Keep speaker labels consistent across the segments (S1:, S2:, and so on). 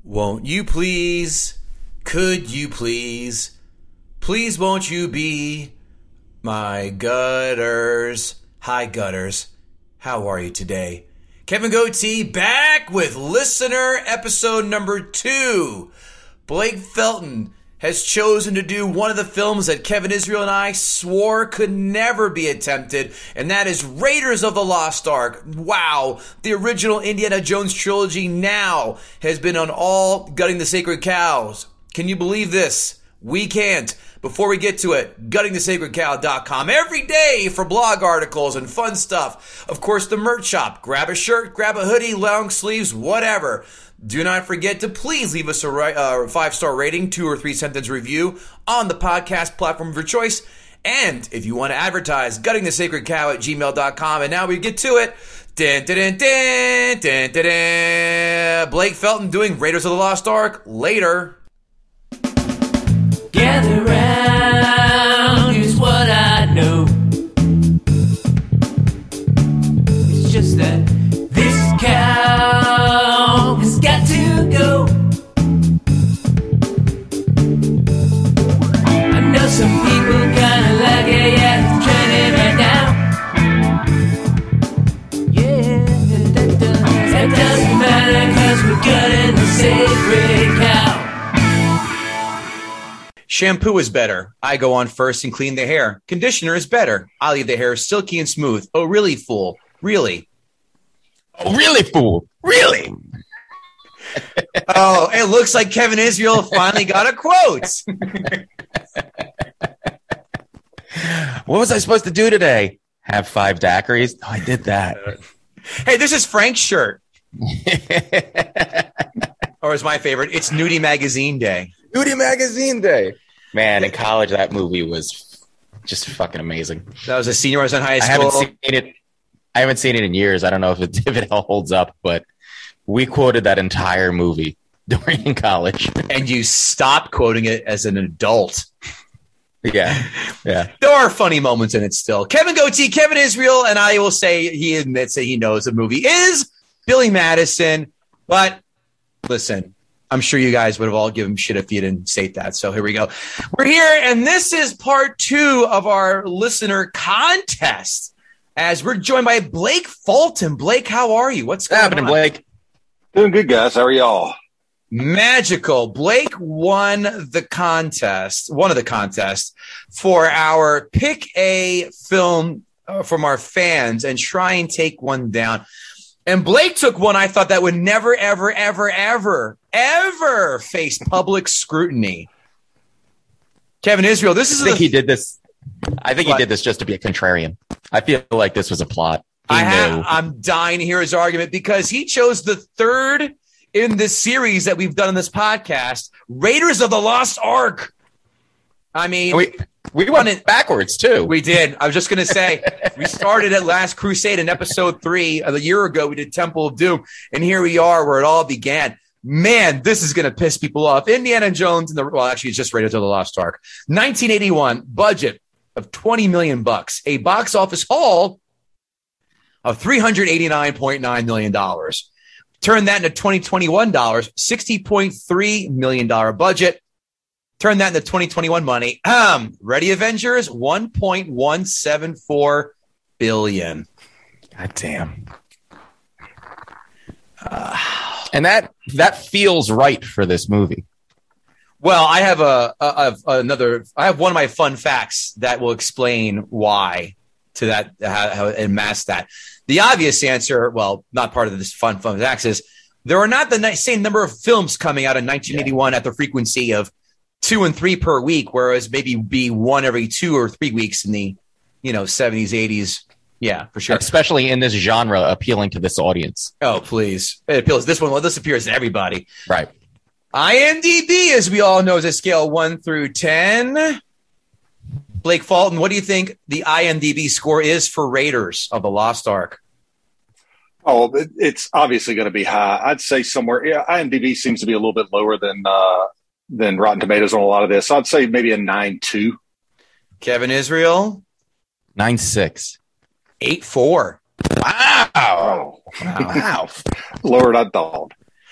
S1: Won't you please, could you please won't you be my gutters? Hi gutters, how are you today? Kevin Goatee back with listener episode number 2. Blake Felton has chosen to do one of the films that Kevin Israel and I swore could never be attempted, and that is Raiders of the Lost Ark. Wow, the original Indiana Jones trilogy now has been on all Gutting the Sacred Cows. Can you believe this? We can't. Before we get to it, guttingthesacredcow.com. Every day for blog articles and fun stuff. Of course, the merch shop. Grab a shirt, grab a hoodie, long sleeves, whatever. Do not forget to please leave us a 5-star rating, 2 or 3 sentence review on the podcast platform of your choice. And if you want to advertise, guttingthesacredcow at gmail.com. And now we get to it. Dun, dun, dun, dun, dun, dun. Blake Felton doing Raiders of the Lost Ark later.
S2: Gather round, here's what I know. It's just that this cow has got to go. I know some people kinda like it, yeah, it's trending right now. Yeah, that doesn't matter, cause we're gutting the sacred cow.
S1: Shampoo is better. I go on first and clean the hair. Conditioner is better. I leave the hair silky and smooth. Oh, really, fool? Really?
S3: Oh, really, fool? Really?
S1: Oh, it looks like Kevin Israel finally got a quote.
S3: What was I supposed to do today? Have 5 daiquiris? Oh, I did that.
S1: Hey, this is Frank's shirt. Or is my favorite, it's Nudie Magazine Day.
S3: Nudie Magazine Day. Man, in college, that movie was just fucking amazing.
S1: That was a senior. I was in high school.
S3: I haven't seen it in years. I don't know if it all holds up, but we quoted that entire movie during college.
S1: And you stopped quoting it as an adult.
S3: Yeah.
S1: There are funny moments in it still. Kevin Goatee, Kevin Israel, and I will say he admits that he knows the movie is Billy Madison. But listen, I'm sure you guys would have all given him shit if you didn't state that. So here we go. We're here, and this is part 2 of our listener contest. As we're joined by Blake Fulton. Blake, how are you? What's
S3: happening, Blake?
S4: Doing good, guys. How are y'all?
S1: Magical. Blake won the contest, one of the contests, for our pick a film from our fans and try and take one down. And Blake took one I thought that would never, ever, ever, ever, ever face public scrutiny. Kevin Israel, this is
S3: he did this. I think he did this just to be a contrarian. I feel like this was a plot.
S1: I'm dying to hear his argument because he chose the third in this series that we've done in this podcast, Raiders of the Lost Ark. I mean,
S3: we went it backwards too.
S1: We did. I was just going to say, we started at Last Crusade in episode 3 a year ago. We did Temple of Doom, and here we are where it all began. Man, this is going to piss people off. Indiana Jones actually, it's just Raiders of the Lost Ark. 1981 budget of $20 million, a box office haul of $389.9 million. Turn that into 2021 dollars, $60.3 million budget. Turn that into 2021 money. Ready, Avengers? $1.174 billion.
S3: God damn. And that feels right for this movie.
S1: Well, I have I have one of my fun facts that will explain why to that, how it masked that. The obvious answer, well, not part of this fun facts, is there are not the same number of films coming out in 1981 at the frequency of 2 and 3 per week, whereas maybe be one every 2 or 3 weeks in the 70s, 80s. Yeah, for sure.
S3: Especially in this genre, appealing to this audience.
S1: Oh, please. It appeals. This one, well, this appeals to everybody.
S3: Right.
S1: IMDb, as we all know, is a scale 1 through 10. Blake Fulton, what do you think the IMDb score is for Raiders of the Lost Ark?
S4: Oh, it's obviously going to be high. I'd say somewhere. Yeah, IMDb seems to be a little bit lower than Rotten Tomatoes on a lot of this. I'd say maybe a 9.2.
S1: Kevin Israel?
S3: 9.6.
S1: 8.4.
S4: Wow. Lower than I thought.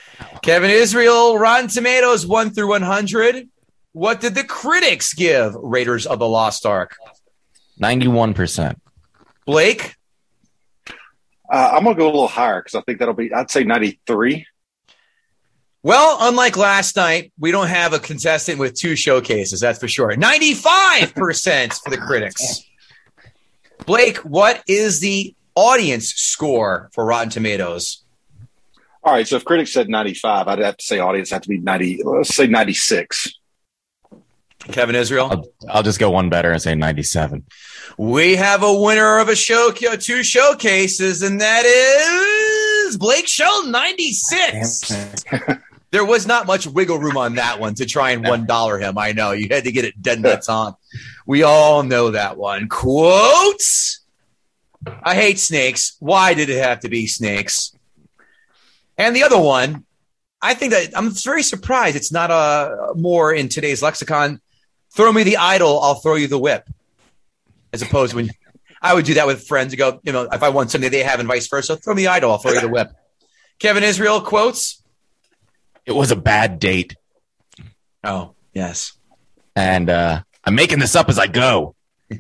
S1: Kevin Israel, Rotten Tomatoes 1 through 100. What did the critics give Raiders of the Lost Ark?
S3: 91%.
S1: Blake?
S4: I'm going to go a little higher because I think I'd say 93.
S1: Well, unlike last night, we don't have a contestant with 2 showcases, that's for sure. 95% for the critics. Blake, what is the audience score for Rotten Tomatoes?
S4: All right, so if critics said 95, I'd have to say audience had to be 90. Let's say 96.
S1: Kevin Israel?
S3: I'll just go one better and say 97.
S1: We have a winner of 2 showcases, and that is Blake Shelton, 96. There was not much wiggle room on that one to try and $1 him. I know. You had to get it dead nuts on. We all know that one. Quotes? I hate snakes. Why did it have to be snakes? And the other one, I think that I'm very surprised it's not more in today's lexicon. Throw me the idol, I'll throw you the whip. As opposed to when I would do that with friends. You go, if I want something they have and vice versa, throw me the idol, I'll throw you the whip. Kevin Israel, quotes?
S3: It was a bad date.
S1: Oh, yes.
S3: And I'm making this up as I go.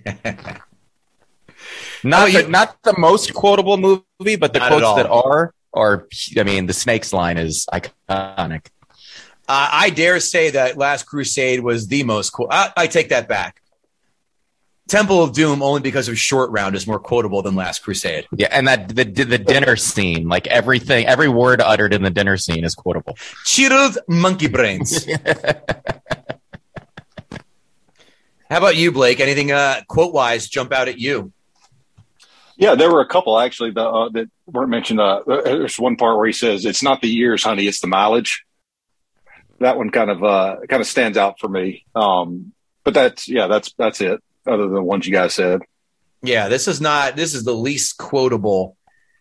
S3: Not the most quotable movie, but the
S1: Not
S3: quotes
S1: at all.
S3: that are, the Snakes line is iconic.
S1: I dare say that Last Crusade was the most cool. I take that back. Temple of Doom, only because of Short Round, is more quotable than Last Crusade.
S3: Yeah, and that the dinner scene, like every word uttered in the dinner scene is quotable.
S1: Chilled monkey brains. How about you, Blake? Anything quote-wise jump out at you?
S4: Yeah, there were a couple actually that weren't mentioned. There's one part where he says, "It's not the years, honey, it's the mileage." That one kind of stands out for me. But that's it. Other than the ones you guys said.
S1: Yeah, this is the least quotable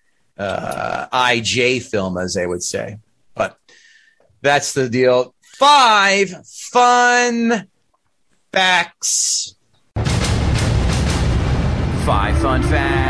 S1: IJ film, as they would say. But that's the deal. 5 fun facts.
S2: 5 fun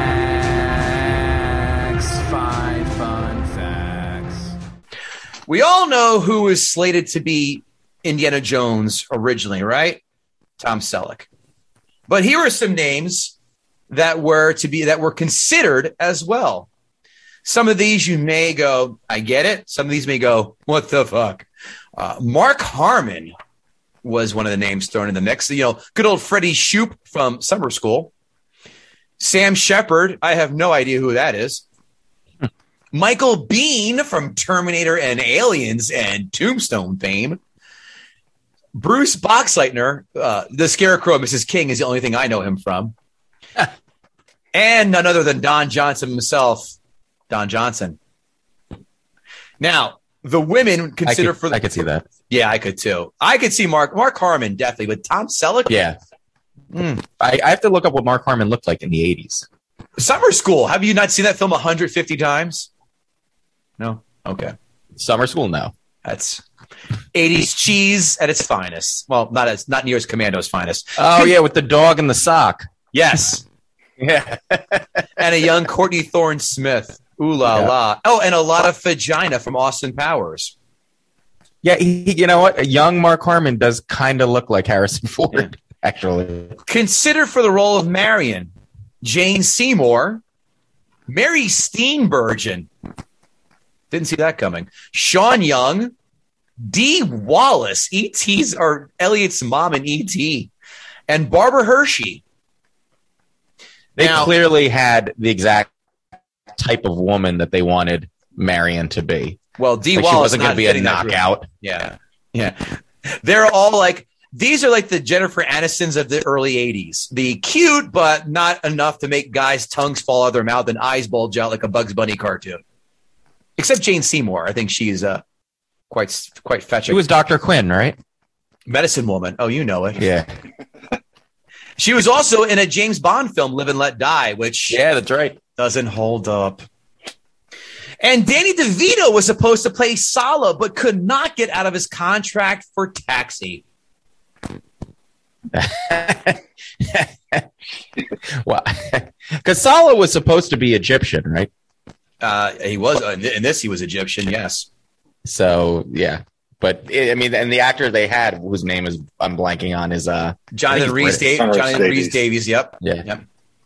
S2: facts. 5 fun facts.
S1: We all know who is slated to be Indiana Jones originally, right? Tom Selleck. But here are some names that were considered as well. Some of these you may go, I get it. Some of these may go, what the fuck? Mark Harmon was one of the names thrown in the mix. Good old Freddie Shoop from Summer School. Sam Shepard, I have no idea who that is. Michael Biehn from Terminator and Aliens and Tombstone fame. Bruce Boxleitner, the Scarecrow of Mrs. King, is the only thing I know him from. And none other than Don Johnson himself, Don Johnson. Now, the women consider
S3: I could see that.
S1: Yeah, I could too. I could see Mark Harmon, definitely. But Tom Selleck?
S3: Yeah. I have to look up what Mark Harmon looked like in the 80s.
S1: Summer School. Have you not seen that film 150 times? No? Okay.
S3: Summer School, no.
S1: That's 80s cheese at its finest. Well, not near as Commando's finest.
S3: Oh, yeah, with the dog and the sock.
S1: Yes.
S3: Yeah.
S1: And a young Courtney Thorne Smith. Ooh la la. Oh, and a lot of vagina from Austin Powers.
S3: Yeah, you know what? A young Mark Harmon does kind of look like Harrison Ford, actually.
S1: Consider for the role of Marion, Jane Seymour, Mary Steenburgen. Didn't see that coming. Sean Young, Dee Wallace, E.T.'s or Elliot's mom in E.T., and Barbara Hershey.
S3: They clearly had the exact type of woman that they wanted Marion to be.
S1: Well, Dee
S3: Like
S1: Wallace
S3: she wasn't going to be a knockout.
S1: Yeah. They're all like, these are like the Jennifer Anistons of the early 80s. The cute, but not enough to make guys' tongues fall out of their mouth and eyes bulge out like a Bugs Bunny cartoon. Except Jane Seymour. I think she's quite fetching.
S3: She was Dr. Quinn, right?
S1: Medicine Woman. Oh, you know it.
S3: Yeah.
S1: She was also in a James Bond film, Live and Let Die, which
S3: That's right.
S1: doesn't hold up. And Danny DeVito was supposed to play Sala, but could not get out of his contract for Taxi.
S3: Well, because Sala was supposed to be Egyptian, right?
S1: He was in this. He was Egyptian. Yes.
S3: So yeah, but I mean, and the actor they had, whose name is I'm blanking on, is
S1: Jonathan Rhys Davies. Yep.
S3: Yeah.
S1: Yep.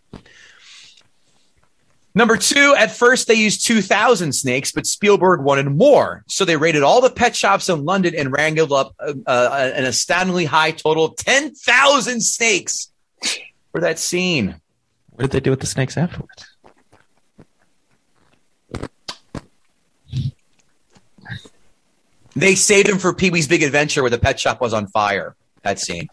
S1: Number 2, at first they used 2,000 snakes, but Spielberg wanted more. So they raided all the pet shops in London and wrangled up an astoundingly high total of 10,000 snakes for that scene.
S3: What did they do with the snakes afterwards?
S1: They saved him for Pee-wee's Big Adventure where the pet shop was on fire. That scene.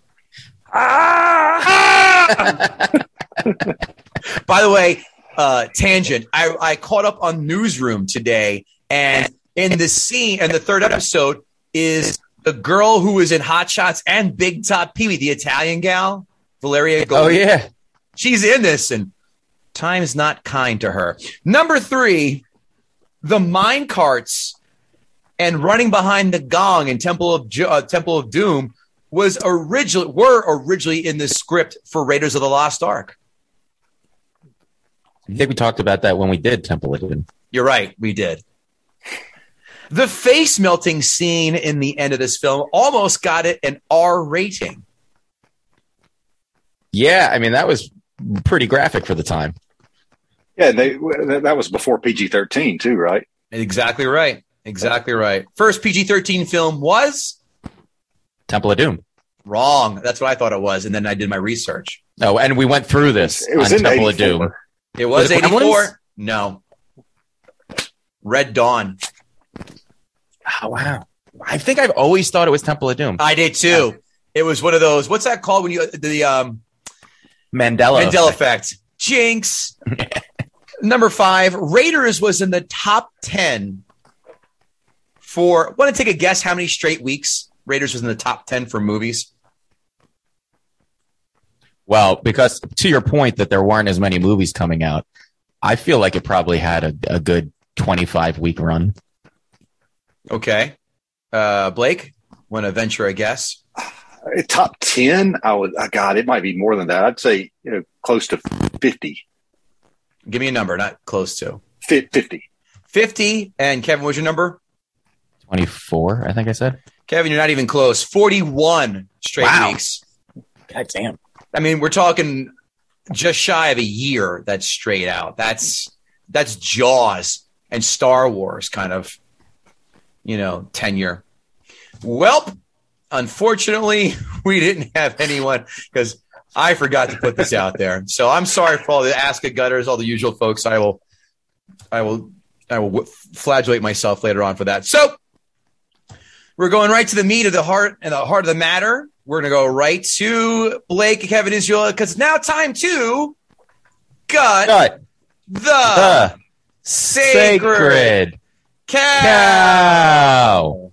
S1: By the way, tangent. I caught up on Newsroom today, and in the scene, and the third episode is the girl who was in Hot Shots and Big Top Pee-wee, the Italian gal, Valeria Golden.
S3: Oh yeah,
S1: she's in this, and time's not kind to her. Number 3, the mine carts and running behind the gong in Temple of Doom were originally in the script for Raiders of the Lost Ark.
S3: I think we talked about that when we did Temple of Doom.
S1: You're right, we did. The face melting scene in the end of this film almost got it an R rating.
S3: Yeah, I mean that was pretty graphic for the time.
S4: Yeah, that was before PG-13 too, right?
S1: Exactly right. Exactly right. First PG-13 film was
S3: Temple of Doom.
S1: Wrong. That's what I thought it was, and then I did my research.
S3: Oh, and we went through this
S4: It was
S3: on
S4: in
S3: Temple of
S4: 84.
S3: Doom.
S1: It was
S3: it
S1: 84.
S3: Gremlins?
S1: No. Red Dawn.
S3: Oh wow! I think I've always thought it was Temple of Doom.
S1: I did too. It was one of those. What's that called when you the
S3: Mandela
S1: effect? Jinx. Number 5, Raiders was in the top 10 for. Want to take a guess how many straight weeks Raiders was in the top 10 for movies?
S3: Well, because to your point that there weren't as many movies coming out, I feel like it probably had a good 25-week run.
S1: Okay. Blake, want to venture a guess?
S4: Top 10? God, it might be more than that. I'd say close to 50.
S1: Give me a number, not close to.
S4: 50.
S1: 50. And Kevin, what's your number?
S3: 24, I think I said.
S1: Kevin, you're not even close. 41 straight weeks.
S3: God damn.
S1: I mean, we're talking just shy of a year that's straight out. That's Jaws and Star Wars kind of, tenure. Well, unfortunately, we didn't have anyone because I forgot to put this out there. So I'm sorry for all the Ask a Gutters, all the usual folks. I will flagellate myself later on for that. So we're going right to the meat of the heart and the heart of the matter. We're going to go right to Blake, Kevin, Israel, because it's now time to gut the sacred cow.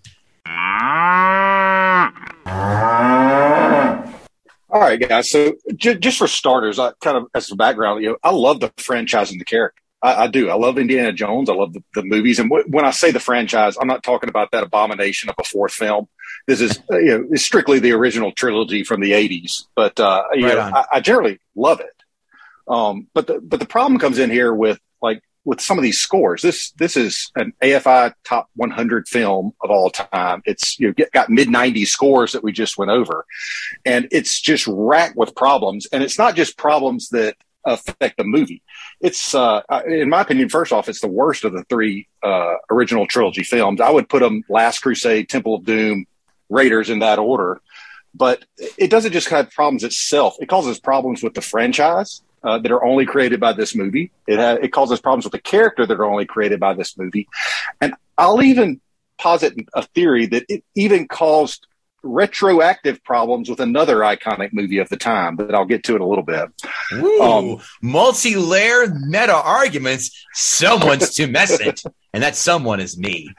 S4: All right, guys. So just for starters, I kind of as a background, I love the franchise and the character. I do. I love Indiana Jones. I love the movies. And when I say the franchise, I'm not talking about that abomination of a fourth film. This is it's strictly the original trilogy from the 80s. But I generally love it. But the problem comes in here with some of these scores. This is an AFI top 100 film of all time. It's got mid 90s scores that we just went over, and it's just racked with problems. And it's not just problems that affect the movie. It's in my opinion, first off, it's the worst of the three original trilogy films. I would put them Last Crusade, Temple of Doom, Raiders in that order. But it doesn't just have problems itself. It causes problems with the franchise that are only created by this movie. It causes problems with the character that are only created by this movie. And I'll even posit a theory that it even caused retroactive problems with another iconic movie of the time that I'll get to in a little bit.
S1: Ooh, multi-layered meta arguments. Someone's to mess it, and that someone is me.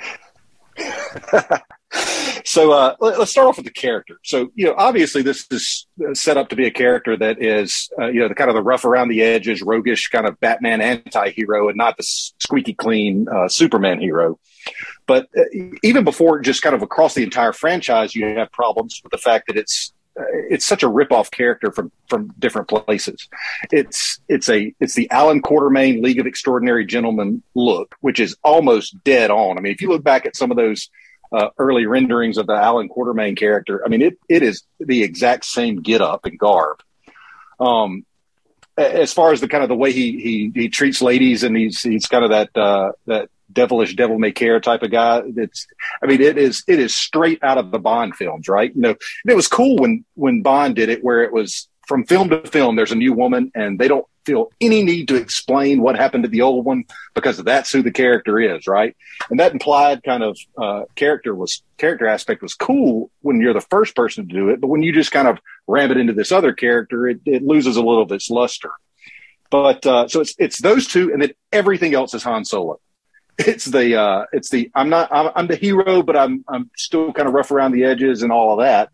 S4: So let's start off with the character. So, obviously this is set up to be a character that is, the kind of the rough around the edges, roguish kind of Batman anti-hero and not the squeaky clean Superman hero. But even before just kind of across the entire franchise, you have problems with the fact that it's it's such a rip-off character from different places. It's the Alan Quatermain League of Extraordinary Gentlemen look, which is almost dead on. I mean, if you look back at some of those early renderings of the Alan Quatermain character, I mean, it is the exact same get up and garb. As far as the kind of the way he treats ladies, and he's kind of that devilish devil may care type of guy. It is straight out of the Bond films, right? You know, it was cool when Bond did it, where it was from film to film, there's a new woman and they don't feel any need to explain what happened to the old one because that's who the character is, right? And that implied kind of character aspect was cool when you're the first person to do it, but when you just kind of ram it into this other character, it loses a little of its luster. But so it's those two, and then everything else is Han Solo. It's the I'm the hero, but I'm still kind of rough around the edges and all of that.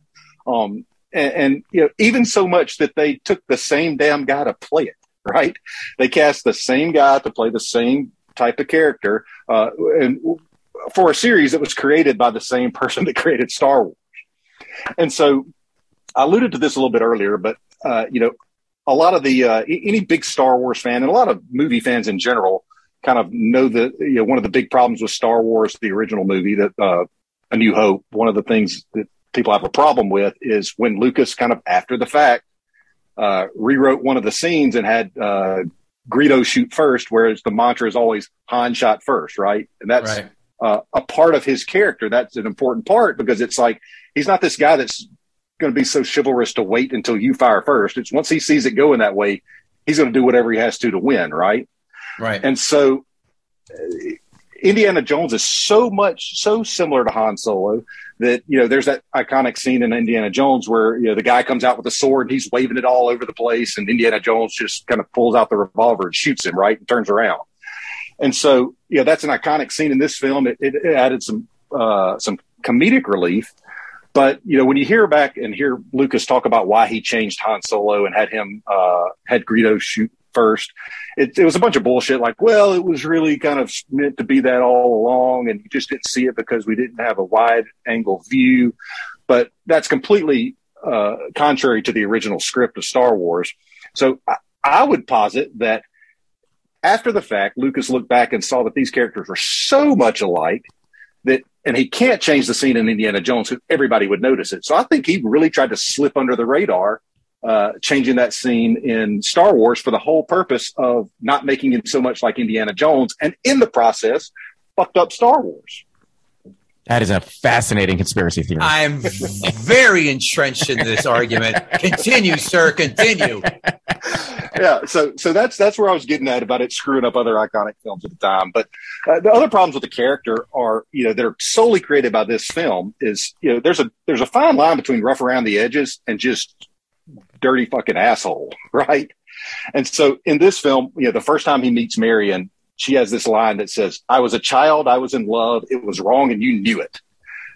S4: And you know, even so much that they took the same damn guy to play it, right? They cast the same guy to play the same type of character, and for a series that was created by the same person that created Star Wars. And so I alluded to this a little bit earlier, but you know, a lot of the any big Star Wars fan and a lot of movie fans in general kind of know that, you know, one of the big problems with Star Wars, the original movie, that A New Hope, one of the things that people have a problem with is when Lucas kind of after the fact rewrote one of the scenes and had Greedo shoot first, whereas the mantra is always Han shot first, right? And that's right. A part of his character. That's an important part because it's like he's not this guy that's going to be so chivalrous to wait until you fire first. It's once he sees it going that way, he's going to do whatever he has to win, right?
S1: Right.
S4: And so Indiana Jones is so similar to Han Solo that, you know, there's that iconic scene in Indiana Jones where, you know, the guy comes out with a sword and he's waving it all over the place, and Indiana Jones just kind of pulls out the revolver and shoots him, right, and turns around. And so, you know, that's an iconic scene in this film. It added some comedic relief. But, you know, when you hear back and hear Lucas talk about why he changed Han Solo and had him had Greedo shoot first, it was a bunch of bullshit. Like, well, it was really kind of meant to be that all along, and you just didn't see it because we didn't have a wide angle view. But that's completely contrary to the original script of Star Wars. So I would posit that after the fact, Lucas looked back and saw that these characters were so much alike that, and he can't change the scene in Indiana Jones, so everybody would notice it. So I think he really tried to slip under the radar, changing that scene in Star Wars for the whole purpose of not making it so much like Indiana Jones, and in the process, fucked up Star Wars.
S3: That is a fascinating conspiracy theory.
S1: I'm very entrenched in this argument. Continue, sir. Continue.
S4: Yeah, so that's where I was getting at about it screwing up other iconic films at the time. But the other problems with the character are, you know, they're solely created by this film. Is, you know, there's a fine line between rough around the edges and just dirty fucking asshole, right? And so in this film, you know, the first time he meets Marion, she has this line that says, "I was a child, I was in love, it was wrong, and you knew it."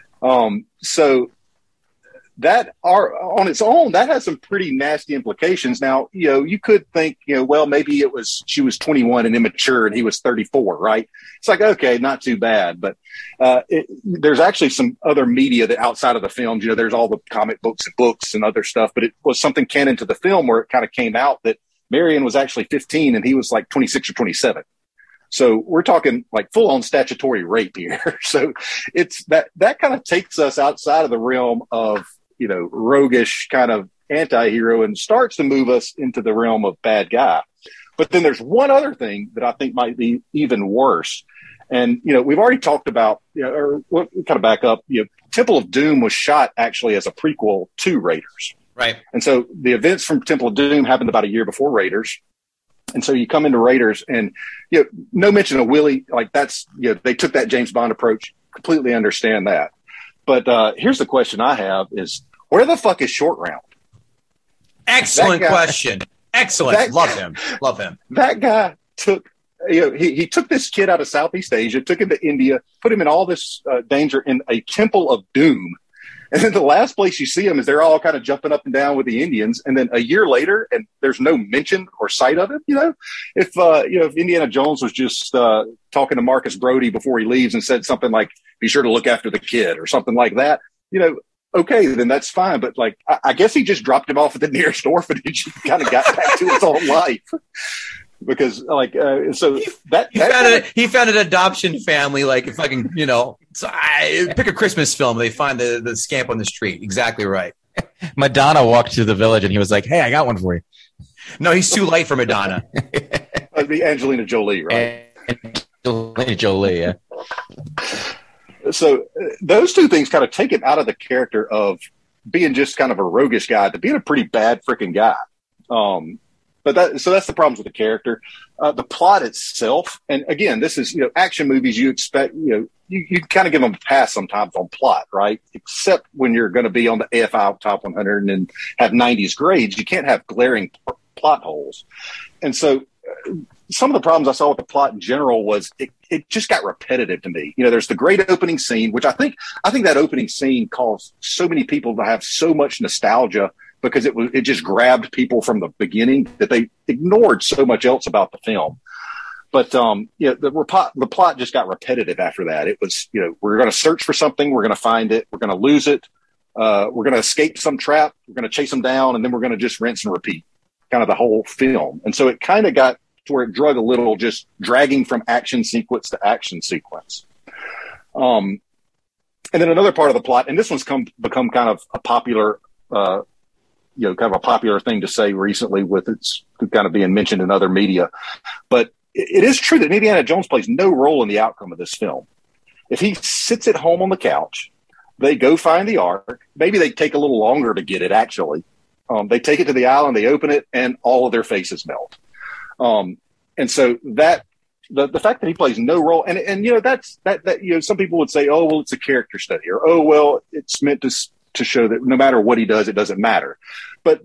S4: So that on its own, that has some pretty nasty implications. Now, you know, you could think, you know, well, maybe she was 21 and immature and he was 34, right? It's like, okay, not too bad. But there's actually some other media that outside of the films, you know, there's all the comic books and other stuff, but it was something canon to the film where it kind of came out that Marion was actually 15 and he was like 26 or 27. So we're talking like full on statutory rape here. So it's that kind of takes us outside of the realm of, you know, roguish kind of anti-hero and starts to move us into the realm of bad guy. But then there's one other thing that I think might be even worse. And, you know, we've already talked about, you know, or we'll kind of back up, you know, Temple of Doom was shot actually as a prequel to Raiders.
S1: Right.
S4: And so the events from Temple of Doom happened about a year before Raiders. And so you come into Raiders and, you know, no mention of Willie, like that's, you know, they took that James Bond approach, completely understand that. But here's the question I have is, where the fuck is Short Round?
S1: Excellent question. Excellent. Love him. That
S4: guy took, you know, he took this kid out of Southeast Asia, took him to India, put him in all this danger in a Temple of Doom. And then the last place you see them is they're all kind of jumping up and down with the Indians. And then a year later, and there's no mention or sight of it. You know, if Indiana Jones was just talking to Marcus Brody before he leaves and said something like, "Be sure to look after the kid," or something like that, you know, okay, then that's fine. But like, I guess he just dropped him off at the nearest orphanage and kind of got back to his own life. Because like, so
S1: he found an adoption family, like if I can, pick a Christmas film, they find the scamp on the street. Exactly right.
S3: Madonna walked to the village and he was like, "Hey, I got one for you."
S1: No, he's too light for Madonna.
S4: The Angelina Jolie, right?
S3: Angelina Jolie, yeah.
S4: So those two things kind of take it out of the character of being just kind of a roguish guy to being a pretty bad freaking guy. So that's the problems with the character. The plot itself, and again, this is, action movies, you expect, you kind of give them a pass sometimes on plot, right? Except when you're going to be on the AFI Top 100 and have 90s grades, you can't have glaring plot holes. And so some of the problems I saw with the plot in general was it just got repetitive to me. There's the great opening scene, which I think that opening scene caused so many people to have so much nostalgia because it just grabbed people from the beginning that they ignored so much else about the film. But the plot just got repetitive after that. It was, we're going to search for something, we're going to find it, we're going to lose it, we're going to escape some trap, we're going to chase them down, and then we're going to just rinse and repeat kind of the whole film. And so it kind of got to where it drug a little, just dragging from action sequence to action sequence. And then another part of the plot, and this one's become kind of a popular, kind of a popular thing to say recently with it's kind of being mentioned in other media. But it is true that Indiana Jones plays no role in the outcome of this film. If he sits at home on the couch, they go find the Ark. Maybe they take a little longer to get it, actually. They take it to the island, they open it, and all of their faces melt. And so that the fact that he plays no role, and that's some people would say, oh, well, it's a character study, or oh, well, it's meant to show that no matter what he does, it doesn't matter. But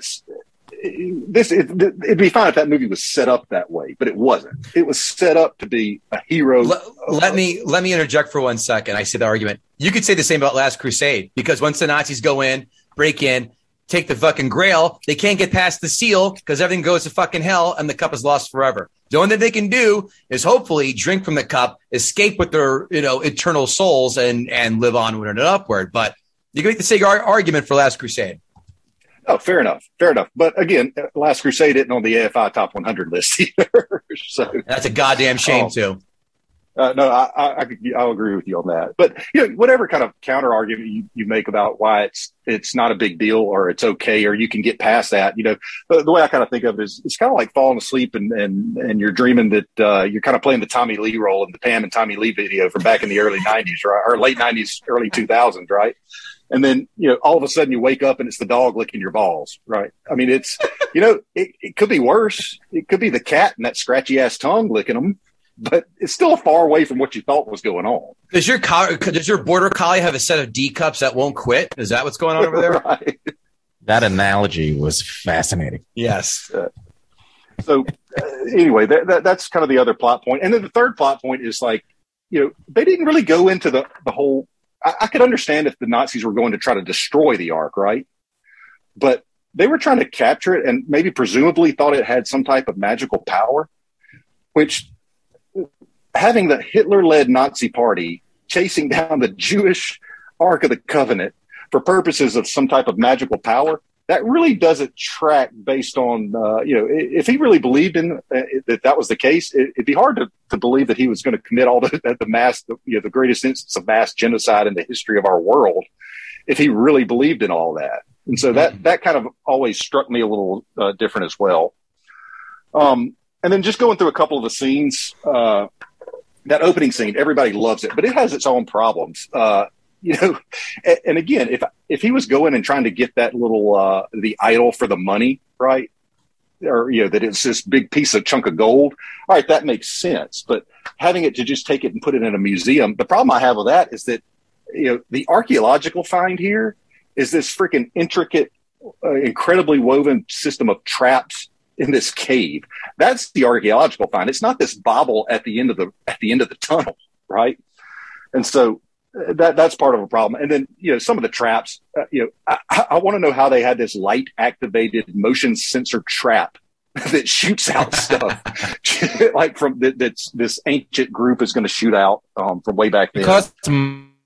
S4: it'd be fine if that movie was set up that way, but it wasn't. It was set up to be a hero.
S1: Let me interject for 1 second. I see the argument. You could say the same about Last Crusade, because once the Nazis go in, break in, take the fucking Grail, they can't get past the seal because everything goes to fucking hell and the cup is lost forever. The only thing they can do is hopefully drink from the cup, escape with their eternal souls, and live onward and upward. But you can make the same argument for Last Crusade.
S4: Oh, fair enough. But again, Last Crusade isn't on the AFI Top 100 list either. So
S1: that's a goddamn shame too.
S4: No, I'll agree with you on that. But whatever kind of counter argument you make about why it's not a big deal or it's okay or you can get past that, the way I kind of think of it is it's kind of like falling asleep and you're dreaming that you're kind of playing the Tommy Lee role in the Pam and Tommy Lee video from back in the early 90s, right? Or late 90s, early 2000s, right? And then, all of a sudden you wake up and it's the dog licking your balls, right? I mean, it's, it could be worse. It could be the cat and that scratchy ass tongue licking them, but it's still far away from what you thought was going on.
S1: Does your border collie have a set of D cups that won't quit? Is that what's going on over there?
S4: Right.
S3: That analogy was fascinating.
S1: Yes.
S4: So anyway, that's kind of the other plot point. And then the third plot point is like, they didn't really go into the whole, I could understand if the Nazis were going to try to destroy the Ark, right? But they were trying to capture it and maybe presumably thought it had some type of magical power, which having the Hitler-led Nazi party chasing down the Jewish Ark of the Covenant for purposes of some type of magical power, that really doesn't track based on, if he really believed in that was the case, it'd be hard to believe that he was going to commit all the mass, the greatest instance of mass genocide in the history of our world, if he really believed in all that. And so that kind of always struck me a little different as well. And then just going through a couple of the scenes, that opening scene, everybody loves it, but it has its own problems. And again, if he was going and trying to get that little, the idol for the money, right? Or, that it's this big piece of chunk of gold. All right. That makes sense. But having it to just take it and put it in a museum, the problem I have with that is that, the archaeological find here is this freaking intricate, incredibly woven system of traps in this cave. That's the archaeological find. It's not this bauble at the end of the tunnel. Right. And so, that's part of a problem. And then, some of the traps, I want to know how they had this light activated motion sensor trap that shoots out stuff like from that's this ancient group is going to shoot out, from way back then.
S3: Because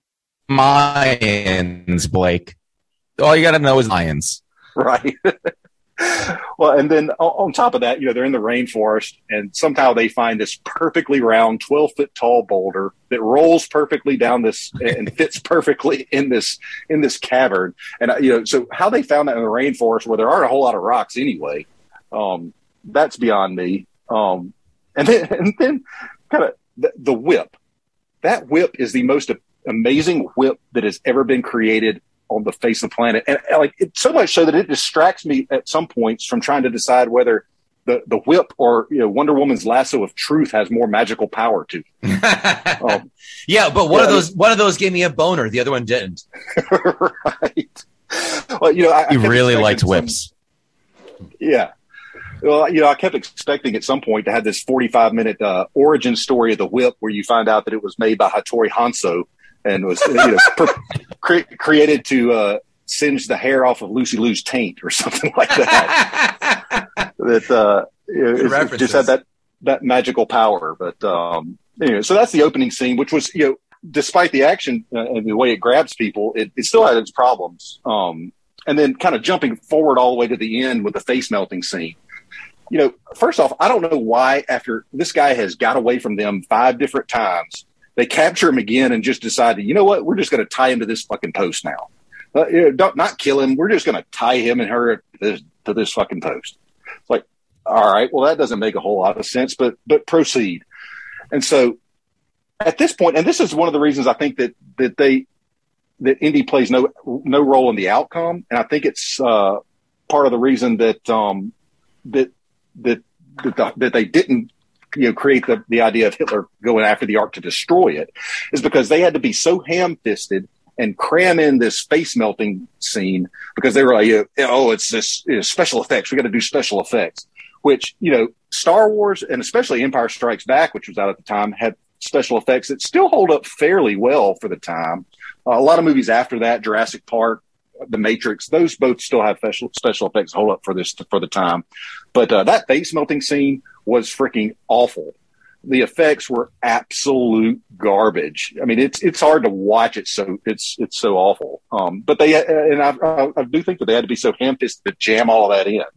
S3: Mayans, Blake. All you got to know is Mayans.
S4: Right. Well, and then on top of that, they're in the rainforest, and somehow they find this perfectly round, 12-foot tall boulder that rolls perfectly down this and fits perfectly in this cavern. And so how they found that in the rainforest where there aren't a whole lot of rocks anyway, that's beyond me. And then kind of the whip. That whip is the most amazing whip that has ever been created on the face of the planet. And it's so much so that it distracts me at some points from trying to decide whether the whip or Wonder Woman's lasso of truth has more magical power to it.
S1: Yeah, but one of those gave me a boner. The other one didn't.
S4: Right. Well,
S3: he really liked whips.
S4: Yeah. Well, I kept expecting at some point to have this 45-minute origin story of the whip where you find out that it was made by Hattori Hanzo and was created to singe the hair off of Lucy Liu's taint or something like that. It just had that magical power. But anyway, so that's the opening scene, which was, despite the action and the way it grabs people, it still had its problems. And then kind of jumping forward all the way to the end with the face melting scene. First off, I don't know why after this guy has got away from them 5 different times, they capture him again and just decided, you know what, we're just going to tie him to this fucking post now. Not kill him. We're just going to tie him and her to this fucking post. It's like, all right, well, that doesn't make a whole lot of sense, but proceed. And so at this point, and this is one of the reasons I think that Indy plays no role in the outcome. And I think it's part of the reason that they didn't create the idea of Hitler going after the Ark to destroy it, is because they had to be so ham-fisted and cram in this face melting scene because they were like, it's this special effects. We got to do special effects, which, Star Wars and especially Empire Strikes Back, which was out at the time, had special effects that still hold up fairly well for the time. A lot of movies after that, Jurassic Park, The Matrix, those both still have special effects hold up for the time. But that face melting scene was freaking awful. The effects were absolute garbage. I mean, it's hard to watch it. So it's so awful. But I do think that they had to be so ham-fisted to jam all of that in.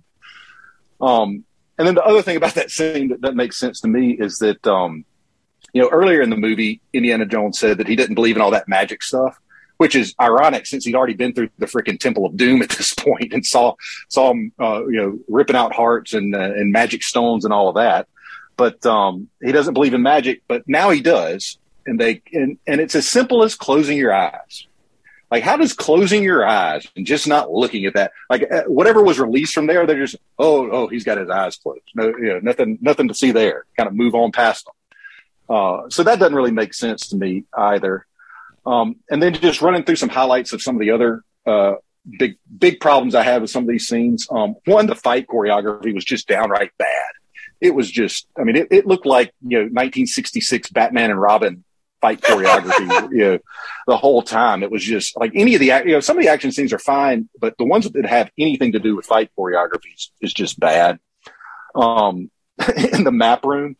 S4: And then the other thing about that scene that makes sense to me is that, earlier in the movie, Indiana Jones said that he didn't believe in all that magic stuff, which is ironic since he'd already been through the freaking Temple of Doom at this point and saw him, ripping out hearts and magic stones and all of that. But he doesn't believe in magic, but now he does. And it's as simple as closing your eyes. Like, how does closing your eyes and just not looking at that, like whatever was released from there, they're just, he's got his eyes closed. No, nothing to see there. Kind of move on past them. So that doesn't really make sense to me either. And then just running through some highlights of some of the other big problems I have with some of these scenes. One, the fight choreography was just downright bad. It was just, it looked like 1966 Batman and Robin fight choreography. The whole time. It was just like any of the some of the action scenes are fine, but the ones that have anything to do with fight choreographies is just bad. In the map room,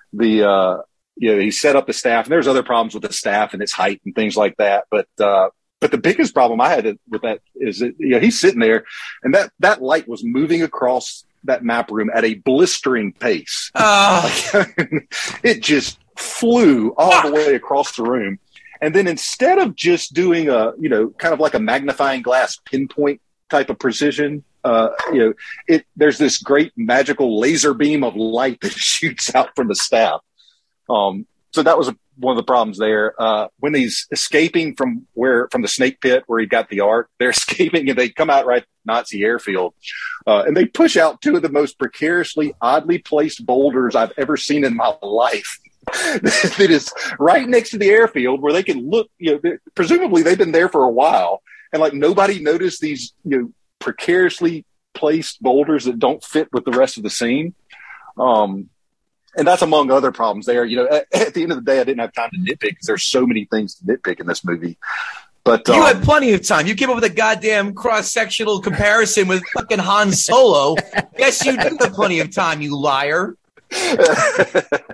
S4: he set up the staff, and there's other problems with the staff and its height and things like that. But the biggest problem I had with that is that he's sitting there, and that light was moving across that map room at a blistering pace. It just flew all the way across the room. And then instead of just doing kind of like a magnifying glass pinpoint type of precision, there's this great magical laser beam of light that shoots out from the staff. So that was one of the problems there. When he's escaping from the snake pit where he got the Ark, they're escaping and they come out right at Nazi airfield. And they push out 2 of the most precariously, oddly placed boulders I've ever seen in my life. That is right next to the airfield where they can look, presumably they've been there for a while, and like nobody noticed these, precariously placed boulders that don't fit with the rest of the scene. And that's among other problems there. At the end of the day, I didn't have time to nitpick because there's so many things to nitpick in this movie. But
S1: you had plenty of time. You came up with a goddamn cross-sectional comparison with fucking Han Solo. Yes, you did have plenty of time, you liar.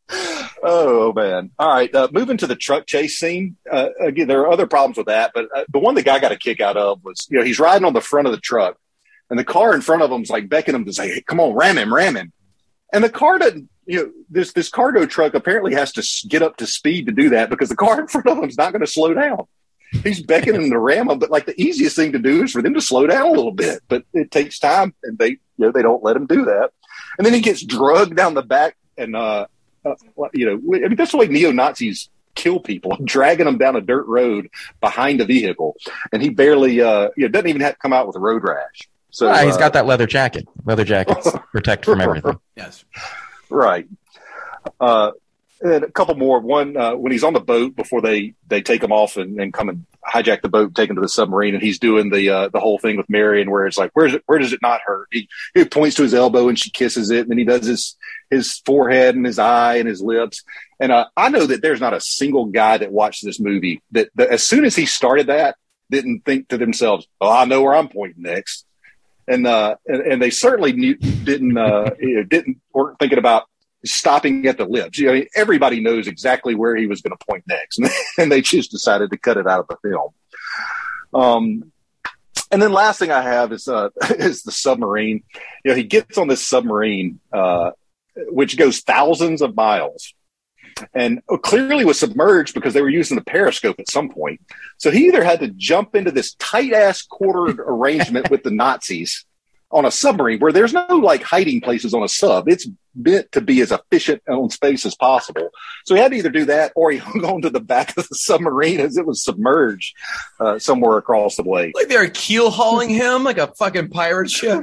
S4: Oh man! All right, moving to the truck chase scene. Again, there are other problems with that, but the one the guy got a kick out of was, he's riding on the front of the truck, and the car in front of him is like beckoning him to say, "Hey, come on, ram him!" And the car doesn't. This cargo truck apparently has to get up to speed to do that because the car in front of him is not going to slow down. He's beckoning him to ram him, but like the easiest thing to do is for them to slow down a little bit, but it takes time, and they don't let him do that. And then he gets drugged down the back, and that's the way neo-Nazis kill people, dragging them down a dirt road behind a vehicle, and he barely doesn't even have to come out with a road rash. So
S3: he's got that leather jacket. Leather jackets protect from everything.
S1: Yes,
S4: right. And a couple more. One, when he's on the boat before they take him off and come and hijack the boat, take him to the submarine, and he's doing the whole thing with Marion where it's like, where does it not hurt? He points to his elbow and she kisses it, and then he does his forehead and his eye and his lips. And I know that there's not a single guy that watched this movie that as soon as he started that didn't think to themselves, "Oh, I know where I'm pointing next." And they certainly weren't thinking about stopping at the lips. Everybody knows exactly where he was going to point next, and they just decided to cut it out of the film. And then last thing I have is the submarine. He gets on this submarine, which goes thousands of miles, and clearly was submerged because they were using the periscope at some point. So he either had to jump into this tight ass quartered arrangement with the Nazis on a submarine where there's no like hiding places on a sub. It's meant to be as efficient on space as possible. So he had to either do that or he hung on to the back of the submarine as it was submerged somewhere across the lake.
S1: Like they're keel hauling him like a fucking pirate ship.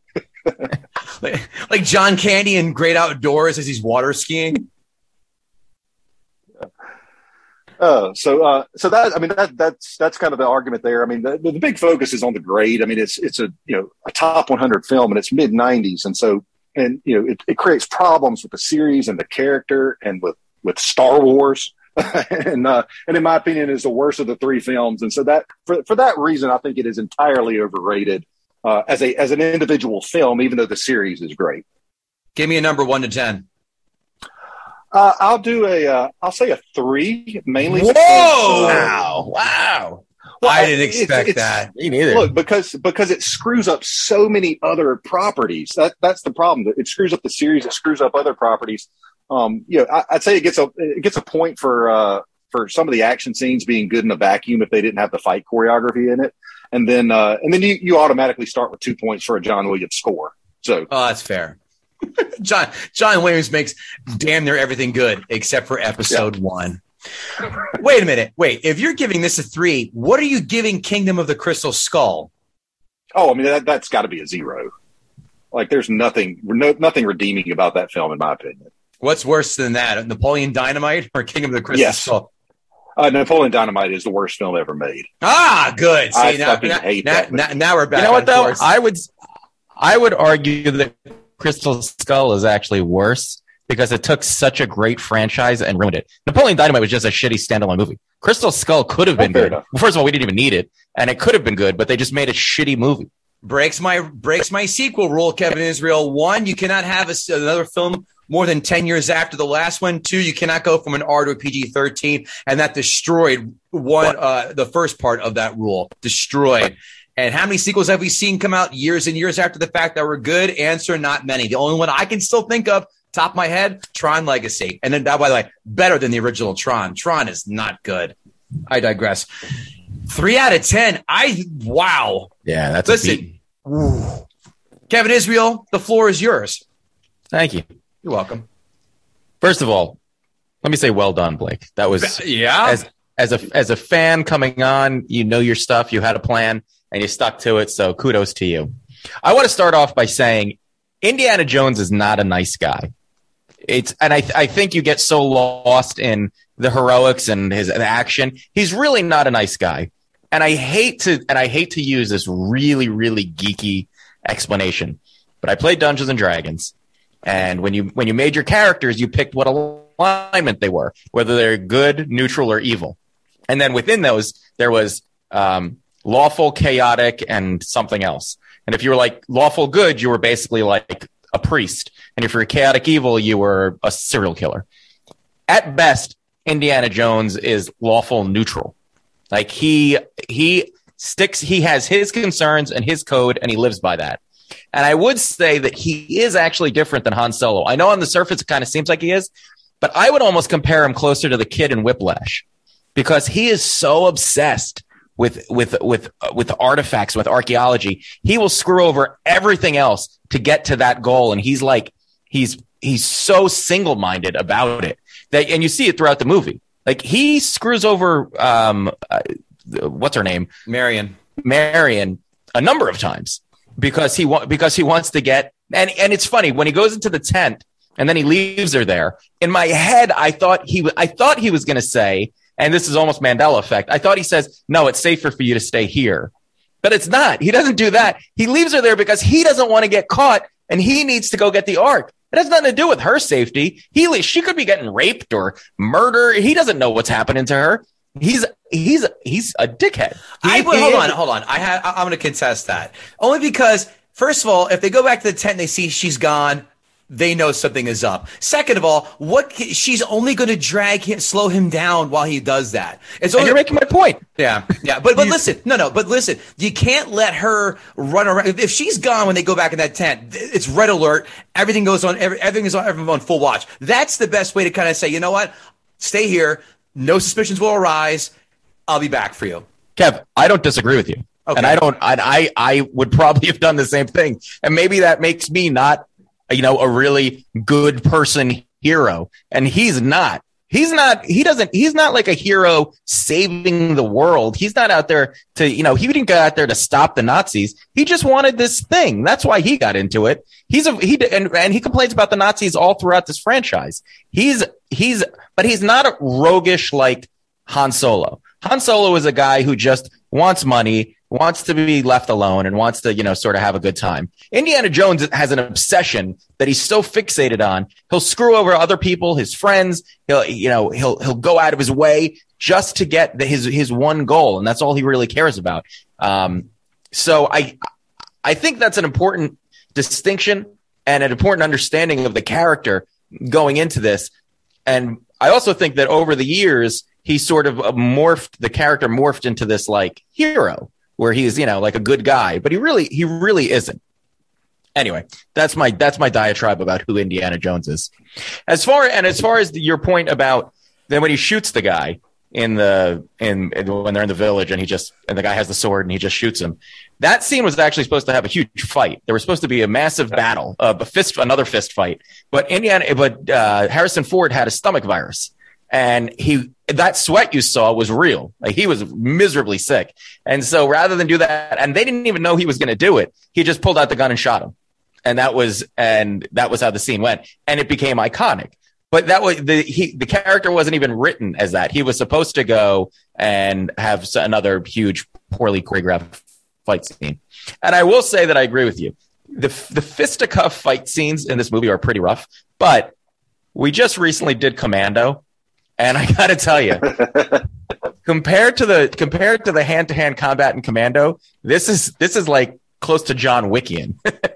S1: like John Candy in Great Outdoors as he's water skiing.
S4: That's kind of the argument there. I mean, the big focus is on the grade. I mean, it's a top 100 film, and it's mid 90s, and so it creates problems with the series and the character and with Star Wars, and in my opinion, is the worst of the three films. And so that for that reason, I think it is entirely overrated as an individual film, even though the series is great.
S1: Give me a number 1 to 10.
S4: I'll say a 3, mainly.
S1: Whoa!
S3: Wow.
S1: Well, I didn't expect that.
S3: Me neither.
S4: Look, because it screws up so many other properties. That's the problem. It screws up the series. It screws up other properties. I'd say it gets a point for some of the action scenes being good in a vacuum if they didn't have the fight choreography in it, and then you automatically start with 2 points for a John Williams score. So,
S1: that's fair. John Williams makes damn near everything good except for episode 1. Wait a minute. If you're giving this a 3, what are you giving Kingdom of the Crystal Skull?
S4: Oh, I mean, that's got to be a 0. Like, there's nothing redeeming about that film, in my opinion.
S1: What's worse than that, Napoleon Dynamite or Kingdom of the Crystal Skull?
S4: Napoleon Dynamite is the worst film ever made.
S1: Good. See,
S4: now hate that.
S1: Now we're back.
S3: You know what, though?
S1: Course.
S3: I would argue that Crystal Skull is actually worse because it took such a great franchise and ruined it. Napoleon Dynamite was just a shitty standalone movie. Crystal Skull could have been good. Well, first of all, we didn't even need it, and it could have been good, but they just made a shitty movie.
S1: Breaks my sequel rule, Kevin Israel. 1, you cannot have another film more than 10 years after the last one. 2, you cannot go from an R to a PG-13, and that destroyed the first part of that rule. Destroyed. And how many sequels have we seen come out years and years after the fact that were good? Answer, not many. The only one I can still think of, top of my head, Tron Legacy. And then, by the way, better than the original Tron. Tron is not good. I digress. 3 out of 10. Wow.
S3: Yeah, that's
S1: Listen, Kevin Israel, the floor is yours.
S3: Thank you.
S1: You're welcome.
S3: First of all, let me say well done, Blake. That was as a fan coming on, you know your stuff, you had a plan, and you stuck to it, so kudos to you. I want to start off by saying Indiana Jones is not a nice guy. I think you get so lost in the heroics and his action. He's really not a nice guy. And I hate to use this really, really geeky explanation, but I played Dungeons and Dragons. And when you made your characters, you picked what alignment they were, whether they're good, neutral, or evil. And then within those, there was lawful, chaotic, and something else. And if you were like lawful good, you were basically like a priest. And if you're chaotic evil, you were a serial killer. at best, Indiana Jones is lawful neutral. Like he has his concerns and his code, and he lives by that. And I would say that he is actually different than Han Solo. I know on the surface it kind of seems like he is, but I would almost compare him closer to the kid in Whiplash, because he is so obsessed with artifacts, with archaeology. He will screw over everything else to get to that goal, and he's so single-minded about it and you see it throughout the movie. Like he screws over what's her name, Marion, a number of times because he wants to get. And it's funny when he goes into the tent and then he leaves her there. In my head, I thought he was going to say, and this is almost Mandela effect, I thought he says, no, it's safer for you to stay here. But it's not. He doesn't do that. He leaves her there because he doesn't want to get caught and he needs to go get the Ark. It has nothing to do with her safety. She could be getting raped or murdered. He doesn't know what's happening to her. He's a dickhead.
S1: Hold on. I'm going to contest that. Only because, first of all, if they go back to the tent and they see she's gone, they know something is up. Second of all, she's only going to slow him down while he does that.
S3: And you're making my point.
S1: Yeah. But listen, you can't let her run around. If she's gone when they go back in that tent, it's red alert. Everything goes on. Everything is on full watch. That's the best way to kind of say, you know what? Stay here. No suspicions will arise. I'll be back for you.
S3: Kev, I don't disagree with you. Okay. And I would probably have done the same thing. And maybe that makes me not, a really good person hero. And he's not like a hero saving the world. He's not out there to, he didn't go out there to stop the Nazis. He just wanted this thing. That's why he got into it. And he complains about the Nazis all throughout this franchise. But he's not a roguish like Han Solo. Han Solo is a guy who just wants money, wants to be left alone, and wants to, sort of have a good time. Indiana Jones has an obsession that he's so fixated on. He'll screw over other people, his friends. He'll go out of his way just to get his one goal, and that's all he really cares about. So I think that's an important distinction and an important understanding of the character going into this. And I also think that over the years, he sort of the character morphed into this like hero where he's, like a good guy, but he really isn't. Anyway, that's my diatribe about who Indiana Jones is. As far as your point about then when he shoots the guy when they're in the village and the guy has the sword and he just shoots him. That scene was actually supposed to have a huge fight. There was supposed to be a massive battle, another fist fight. But Harrison Ford had a stomach virus, and that sweat you saw was real. Like he was miserably sick. And so rather than do that, and they didn't even know he was going to do it, he just pulled out the gun and shot him. And that was how the scene went. And it became iconic. But that was the character wasn't even written as that. He was supposed to go and have another huge, poorly choreographed fight scene. And I will say that I agree with you. The fisticuff fight scenes in this movie are pretty rough, but we just recently did Commando, and I got to tell you, compared to the hand-to-hand combat in Commando, this is like close to John Wickian.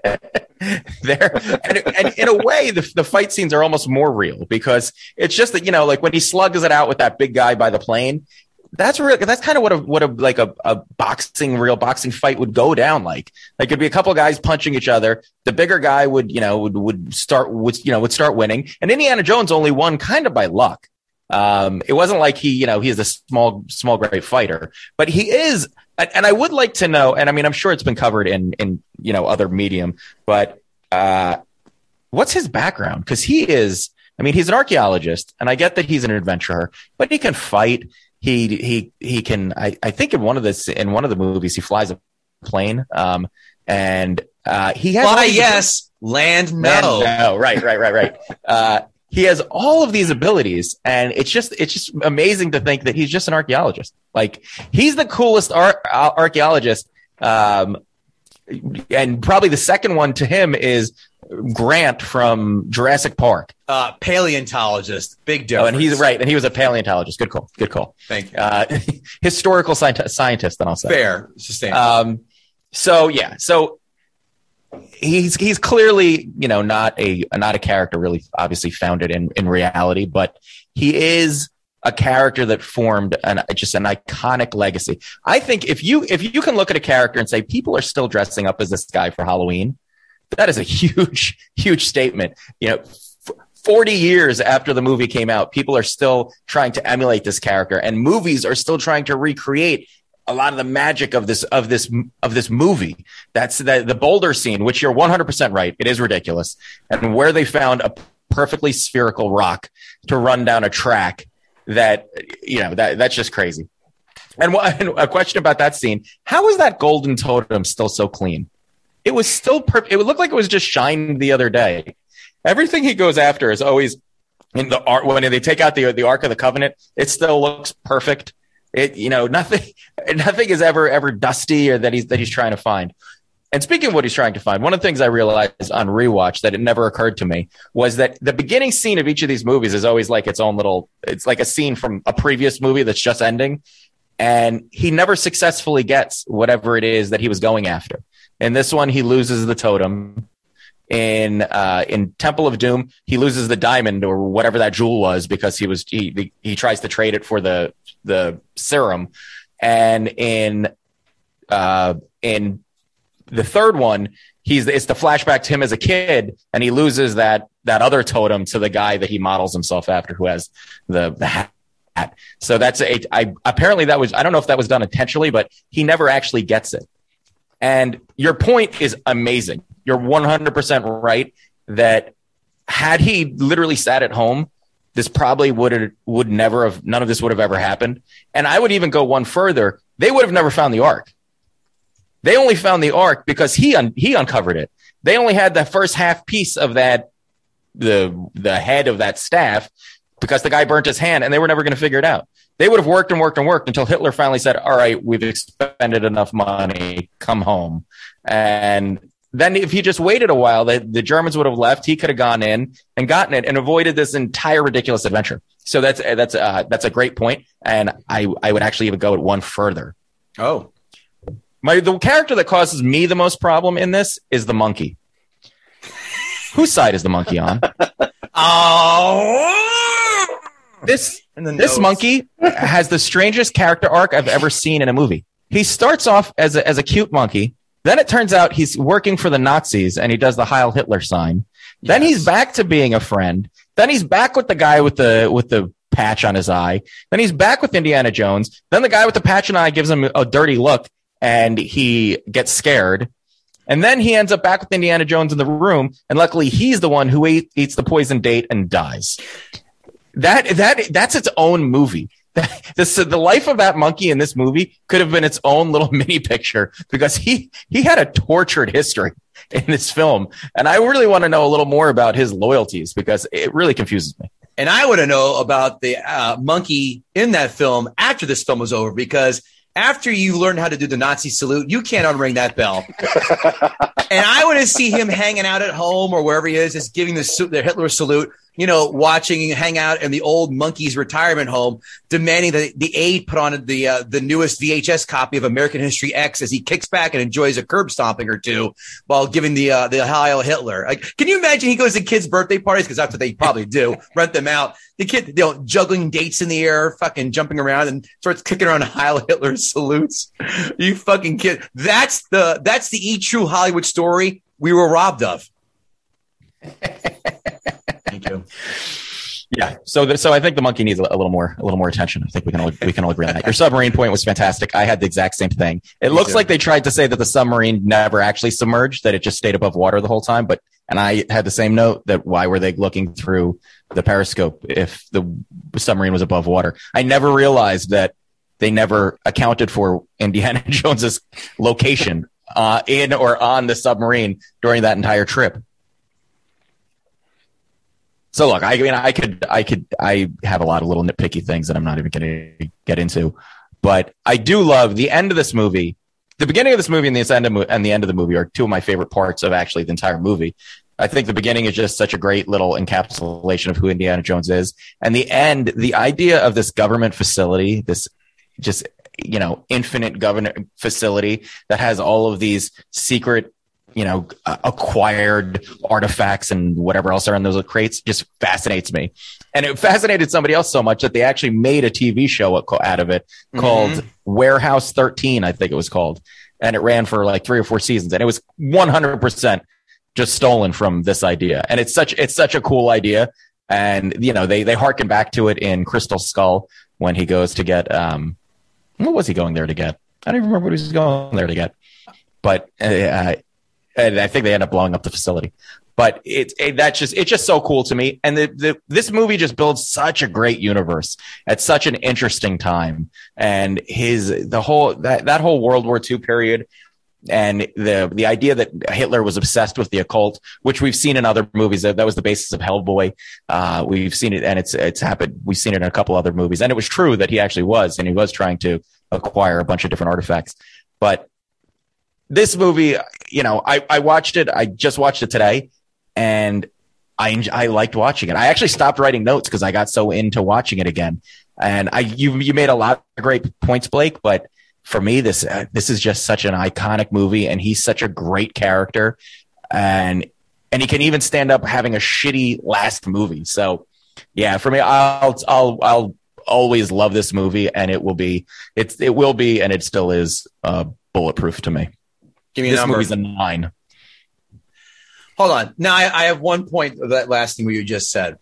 S3: There and in a way the fight scenes are almost more real because it's just that like when he slugs it out with that big guy by the plane, that's kind of what a real boxing fight would go down like it'd be a couple of guys punching each other. The bigger guy would start winning, and Indiana Jones only won kind of by luck. It wasn't like he is a small great fighter, but he is. And I would like to know, and I mean, I'm sure it's been covered in other medium, but what's his background? Because he's an archaeologist, and I get that he's an adventurer, but he can fight. He can. I think in one of the movies he flies a plane, and he has
S1: fly yes, land no.
S3: Land, no. Right. He has all of these abilities, and it's just amazing to think that he's just an archaeologist. Like he's the coolest archaeologist, and probably the second one to him is Grant from Jurassic Park.
S1: Paleontologist, big difference.
S3: And he's right, and he was a paleontologist. Good call.
S1: Thank you.
S3: Historical scientist, then I'll say.
S1: Fair, sustainable.
S3: So he's clearly, not a character really obviously founded in reality, but he is a character that formed just an iconic legacy. I think if you can look at a character and say people are still dressing up as this guy for Halloween, that is a huge, huge statement. 40 years after the movie came out, people are still trying to emulate this character, and movies are still trying to recreate a lot of the magic of this movie. That's the boulder scene, which you're 100% right. It is ridiculous. And where they found a perfectly spherical rock to run down a track that's just crazy. And a question about that scene. How is that golden totem still so clean? It was still perfect. It would look like it was just shined the other day. Everything he goes after is always in the art. When they take out the Ark of the Covenant, it still looks perfect. Nothing is ever dusty or that he's trying to find. And speaking of what he's trying to find, one of the things I realized on rewatch that it never occurred to me was that the beginning scene of each of these movies is always like its own little, it's like a scene from a previous movie that's just ending. And he never successfully gets whatever it is that he was going after. In this one, he loses the totem. In Temple of Doom, he loses the diamond or whatever that jewel was because he tries to trade it for the serum. And in the third one, it's the flashback to him as a kid, and he loses that other totem to the guy that he models himself after, who has the hat. So that's apparently that was, I don't know if that was done intentionally, but he never actually gets it. And your point is amazing. You're 100% right that had he literally sat at home, this probably none of this would have ever happened. And I would even go one further. They would have never found the Ark. They only found the Ark because he uncovered it. They only had the first half piece of that, the head of that staff, because the guy burnt his hand, and they were never going to figure it out. They would have worked and worked and worked until Hitler finally said, all right, we've expended enough money, come home. And then if he just waited a while, the Germans would have left. He could have gone in and gotten it and avoided this entire ridiculous adventure. So that's a great point. And I would actually even go it one further.
S1: Oh,
S3: the character that causes me the most problem in this is the monkey. Whose side is the monkey on?
S1: Oh,
S3: This monkey has the strangest character arc I've ever seen in a movie. He starts off as a cute monkey. Then it turns out he's working for the Nazis and he does the Heil Hitler sign. Yes. Then he's back to being a friend. Then he's back with the guy with the patch on his eye. Then he's back with Indiana Jones. Then the guy with the patch on his eye gives him a dirty look and he gets scared. And then he ends up back with Indiana Jones in the room. And luckily he's the one who eats the poison date and dies. That's its own movie. The life of that monkey in this movie could have been its own little mini picture because he had a tortured history in this film. And I really want to know a little more about his loyalties because it really confuses me.
S1: And I want to know about the monkey in that film after this film was over, because after you learn how to do the Nazi salute, you can't unring that bell. And I want to see him hanging out at home or wherever he is, just giving the Hitler salute, watching hang out in the old monkey's retirement home, demanding that the aide put on the newest VHS copy of American History X as he kicks back and enjoys a curb stomping or two while giving the Heil Hitler. Like, can you imagine he goes to kids' birthday parties, because that's what they probably do, rent them out. The kid, juggling dates in the air, fucking jumping around, and starts kicking around Heil Hitler salutes. You fucking kid. That's the true Hollywood story we were robbed of. Thank you.
S3: Yeah. So I think the monkey needs a little more attention. I think we can all agree on that. Your submarine point was fantastic. I had the exact same thing. It looks like they tried to say that the submarine never actually submerged, that it just stayed above water the whole time. And I had the same note, that why were they looking through the periscope if the submarine was above water? I never realized that they never accounted for Indiana Jones's location in or on the submarine during that entire trip. So look, I have a lot of little nitpicky things that I'm not even going to get into, but I do love the end of this movie. The beginning of this movie and the end of the movie are two of my favorite parts of actually the entire movie. I think the beginning is just such a great little encapsulation of who Indiana Jones is. And the end, the idea of this government facility, this just, infinite government facility that has all of these secret acquired artifacts and whatever else are in those crates just fascinates me. And it fascinated somebody else so much that they actually made a TV show out of it called Warehouse 13, I think it was called. And it ran for like 3 or 4 seasons. And it was 100% just stolen from this idea. And it's such a cool idea. And, they harken back to it in Crystal Skull when he goes to get, what was he going there to get? I don't even remember what he was going there to get. But, and I think they end up blowing up the facility. But it's just so cool to me. And this movie just builds such a great universe at such an interesting time. And that whole World War II period, and the idea that Hitler was obsessed with the occult, which we've seen in other movies. That was the basis of Hellboy. We've seen it, and it's happened. We've seen it in a couple other movies, and it was true that he actually was, and he was trying to acquire a bunch of different artifacts. But this movie, I watched it. I just watched it today, and I liked watching it. I actually stopped writing notes because I got so into watching it again. And you made a lot of great points, Blake, but for me, this is just such an iconic movie, and he's such a great character, and he can even stand up having a shitty last movie. So, yeah, for me, I'll always love this movie, and it will be, and it still is bulletproof to me.
S1: Give me
S3: this
S1: number.
S3: Movie's a 9.
S1: Hold on. Now I have one point of that last thing what you just said.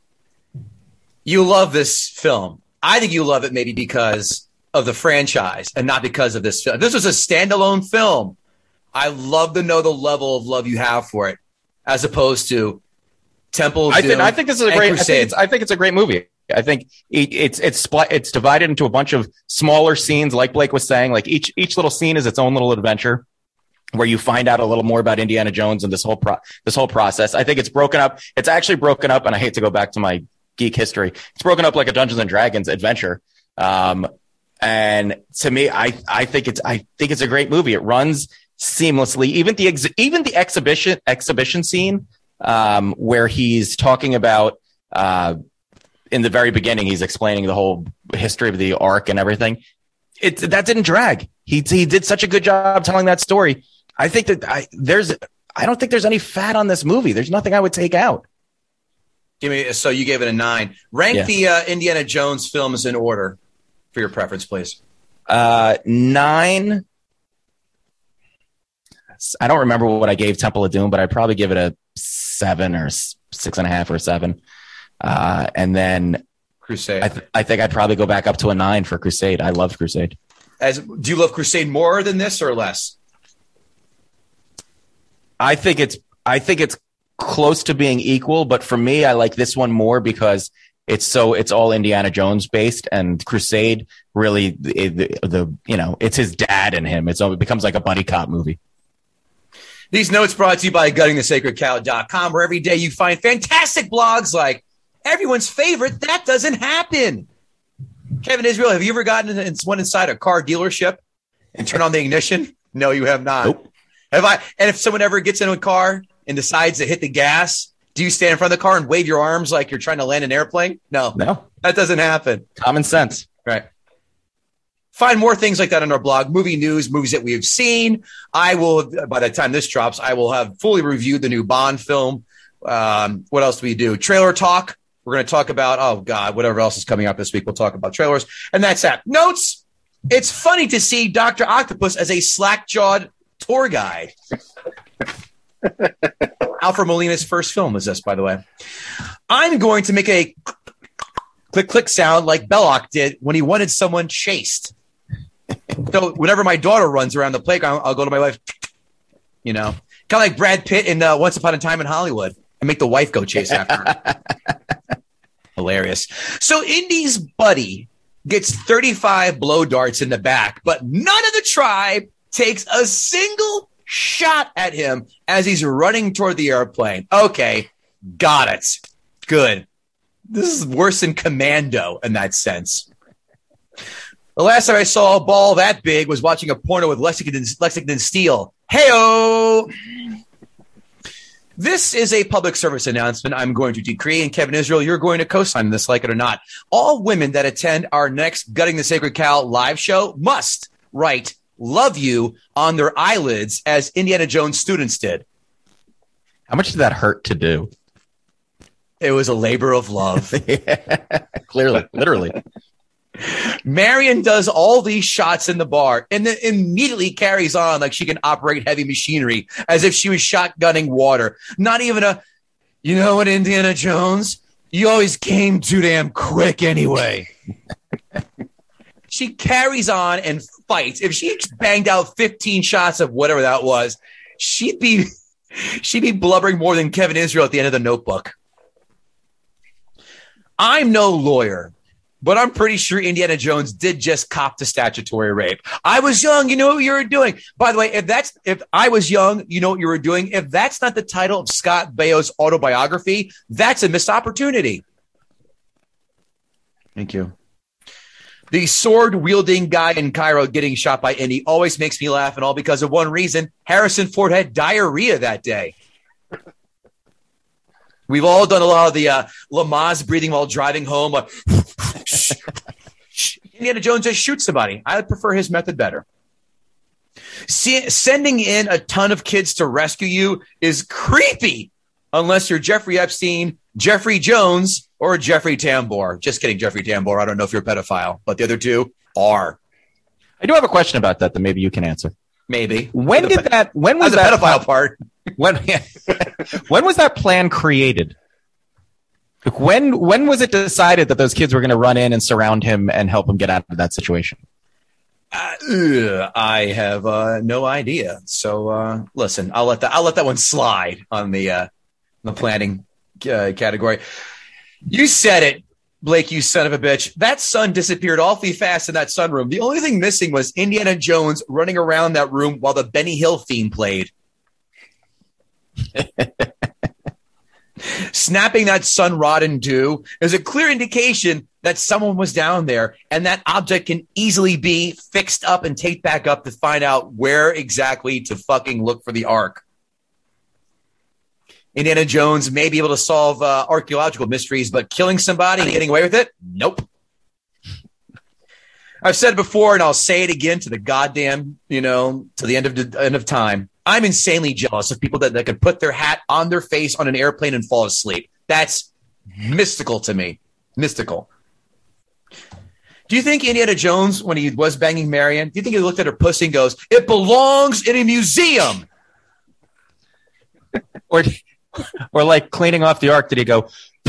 S1: You love this film. I think you love it maybe because of the franchise and not because of this film. If this was a standalone film, I love to know the level of love you have for it, as opposed to Temple of Doom.
S3: I think this is a great. I think it's a great movie. I think it's divided into a bunch of smaller scenes, like Blake was saying. Like each little scene is its own little adventure, where you find out a little more about Indiana Jones and this whole process. I think it's broken up. It's actually broken up, and I hate to go back to my geek history. It's broken up like a Dungeons and Dragons adventure. And to me, I think it's a great movie. It runs seamlessly. Even the exhibition scene, where he's talking about, in the very beginning, he's explaining the whole history of the Ark and everything. That didn't drag. He did such a good job telling that story. I think that I don't think there's any fat on this movie. There's nothing I would take out.
S1: So you gave it a 9. Rank the Indiana Jones films in order for your preference, please.
S3: 9. I don't remember what I gave Temple of Doom, but I'd probably give it a 7 or 6.5 or 7. And then
S1: Crusade.
S3: I think I'd probably go back up to a 9 for Crusade. I love Crusade.
S1: Do you love Crusade more than this or less?
S3: I think it's close to being equal, but for me, I like this one more because it's all Indiana Jones based, and Crusade really it's his dad and him. It becomes like a buddy cop movie.
S1: These notes brought to you by GuttingTheSacredCow.com, where every day you find fantastic blogs like everyone's favorite That Doesn't Happen. Kevin Israel, have you ever gotten one inside a car dealership and turn on the ignition? No, you have not.
S3: Nope.
S1: Have I? And if someone ever gets into a car and decides to hit the gas, do you stand in front of the car and wave your arms like you're trying to land an airplane? No, that doesn't happen.
S3: Common sense.
S1: Right. Find more things like that on our blog, movie news, movies that we have seen. I will, by the time this drops, I will have fully reviewed the new Bond film. What else do we do? Trailer talk. We're going to talk about, whatever else is coming up this week. We'll talk about trailers. And that's that. Notes. It's funny to see Dr. Octopus as a slack-jawed tour guide. Alfred Molina's first film is this, by the way. I'm going to make a click sound like Belloc did when he wanted someone chased. So whenever my daughter runs around the playground, I'll go to my wife, kind of like Brad Pitt in Once Upon a Time in Hollywood, and make the wife go chase after her. Hilarious. So Indy's buddy gets 35 blow darts in the back, but none of the tribe takes a single shot at him as he's running toward the airplane. Okay, got it. Good. This is worse than Commando in that sense. The last time I saw a ball that big was watching a porno with Lexington Steele. Hey-o! This is a public service announcement I'm going to decree, and Kevin Israel, you're going to co-sign this, like it or not. All women that attend our next Gutting the Sacred Cow live show must write love you on their eyelids as Indiana Jones students did.
S3: How much did that hurt to do?
S1: It was a labor of love.
S3: Yeah, clearly, literally.
S1: Marion does all these shots in the bar and then immediately carries on like she can operate heavy machinery as if she was shotgunning water. Not even you know what, Indiana Jones? You always came too damn quick anyway. She carries on and fights. If she banged out 15 shots of whatever that was, she'd be blubbering more than Kevin Israel at the end of The Notebook. I'm no lawyer, but I'm pretty sure Indiana Jones did just cop to statutory rape. I was young, you know what you were doing. By the way, if I was young, you know what you were doing. If that's not the title of Scott Baio's autobiography, that's a missed opportunity. Thank you. The sword-wielding guy in Cairo getting shot by Indy always makes me laugh, and all because of one reason. Harrison Ford had diarrhea that day. We've all done a lot of the Lamaze breathing while driving home. Indiana Jones just shoots somebody. I would prefer his method better. Sending in a ton of kids to rescue you is creepy unless you're Jeffrey Epstein, Jeffrey Jones, or Jeffrey Tambor. Just kidding, Jeffrey Tambor. I don't know if you're a pedophile, but the other two are.
S3: I do have a question about that maybe you can answer.
S1: Maybe.
S3: When was that
S1: pedophile part?
S3: When was that plan created? When was it decided that those kids were going to run in and surround him and help him get out of that situation?
S1: I have no idea. So listen, I'll let that one slide on the planning category. You said it, Blake, you son of a bitch. That sun disappeared awfully fast in that sunroom. The only thing missing was Indiana Jones running around that room while the Benny Hill theme played. Snapping that sun rod in two is a clear indication that someone was down there, and that object can easily be fixed up and taped back up to find out where exactly to fucking look for the Ark. Indiana Jones may be able to solve archaeological mysteries, but killing somebody and getting away with it? Nope. I've said it before, and I'll say it again to the goddamn, to the end of time. I'm insanely jealous of people that can put their hat on their face on an airplane and fall asleep. That's mystical to me. Mystical. Do you think Indiana Jones, when he was banging Marion, do you think he looked at her pussy and goes, "It belongs in a museum"?
S3: Or like cleaning off the Ark, did he go?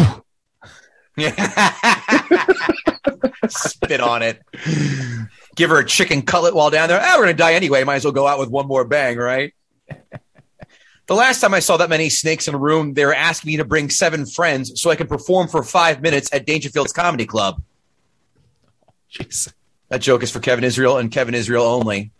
S1: Spit on it. Give her a chicken cutlet while down there. We're going to die anyway. Might as well go out with one more bang, right? The last time I saw that many snakes in a room, they were asking me to bring 7 friends so I could perform for 5 minutes at Dangerfield's Comedy Club.
S3: Jeez.
S1: That joke is for Kevin Israel and Kevin Israel only.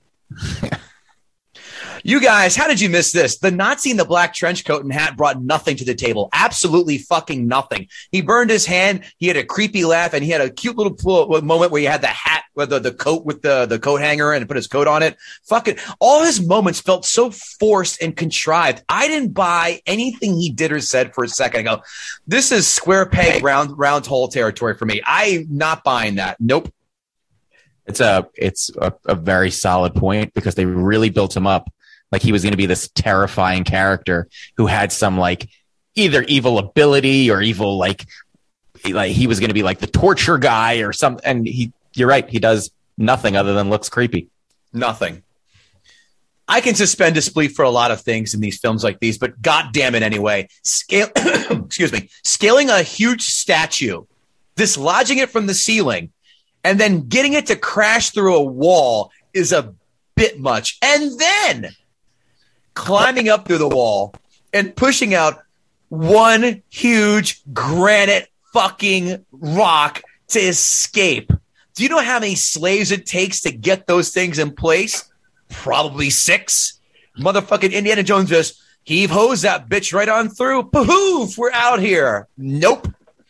S1: You guys, how did you miss this? The Nazi in the black trench coat and hat brought nothing to the table. Absolutely fucking nothing. He burned his hand. He had a creepy laugh, and he had a cute little moment where he had the hat with the coat with the coat hanger and put his coat on it. Fucking all his moments felt so forced and contrived. I didn't buy anything he did or said for a second. I go, this is square peg, round hole territory for me. I'm not buying that. Nope.
S3: It's a very solid point because they really built him up like he was going to be this terrifying character who had some like either evil ability or evil like he was going to be like the torture guy or something. And you're right, he does nothing other than looks creepy.
S1: Nothing. I can suspend disbelief for a lot of things in these films like these, but God damn it anyway. Excuse me. Scaling a huge statue, dislodging it from the ceiling, and then getting it to crash through a wall is a bit much. And then climbing up through the wall and pushing out one huge granite fucking rock to escape. Do you know how many slaves it takes to get those things in place? Probably 6. Motherfucking Indiana Jones just heave-hose that bitch right on through. Poof, we're out here. Nope.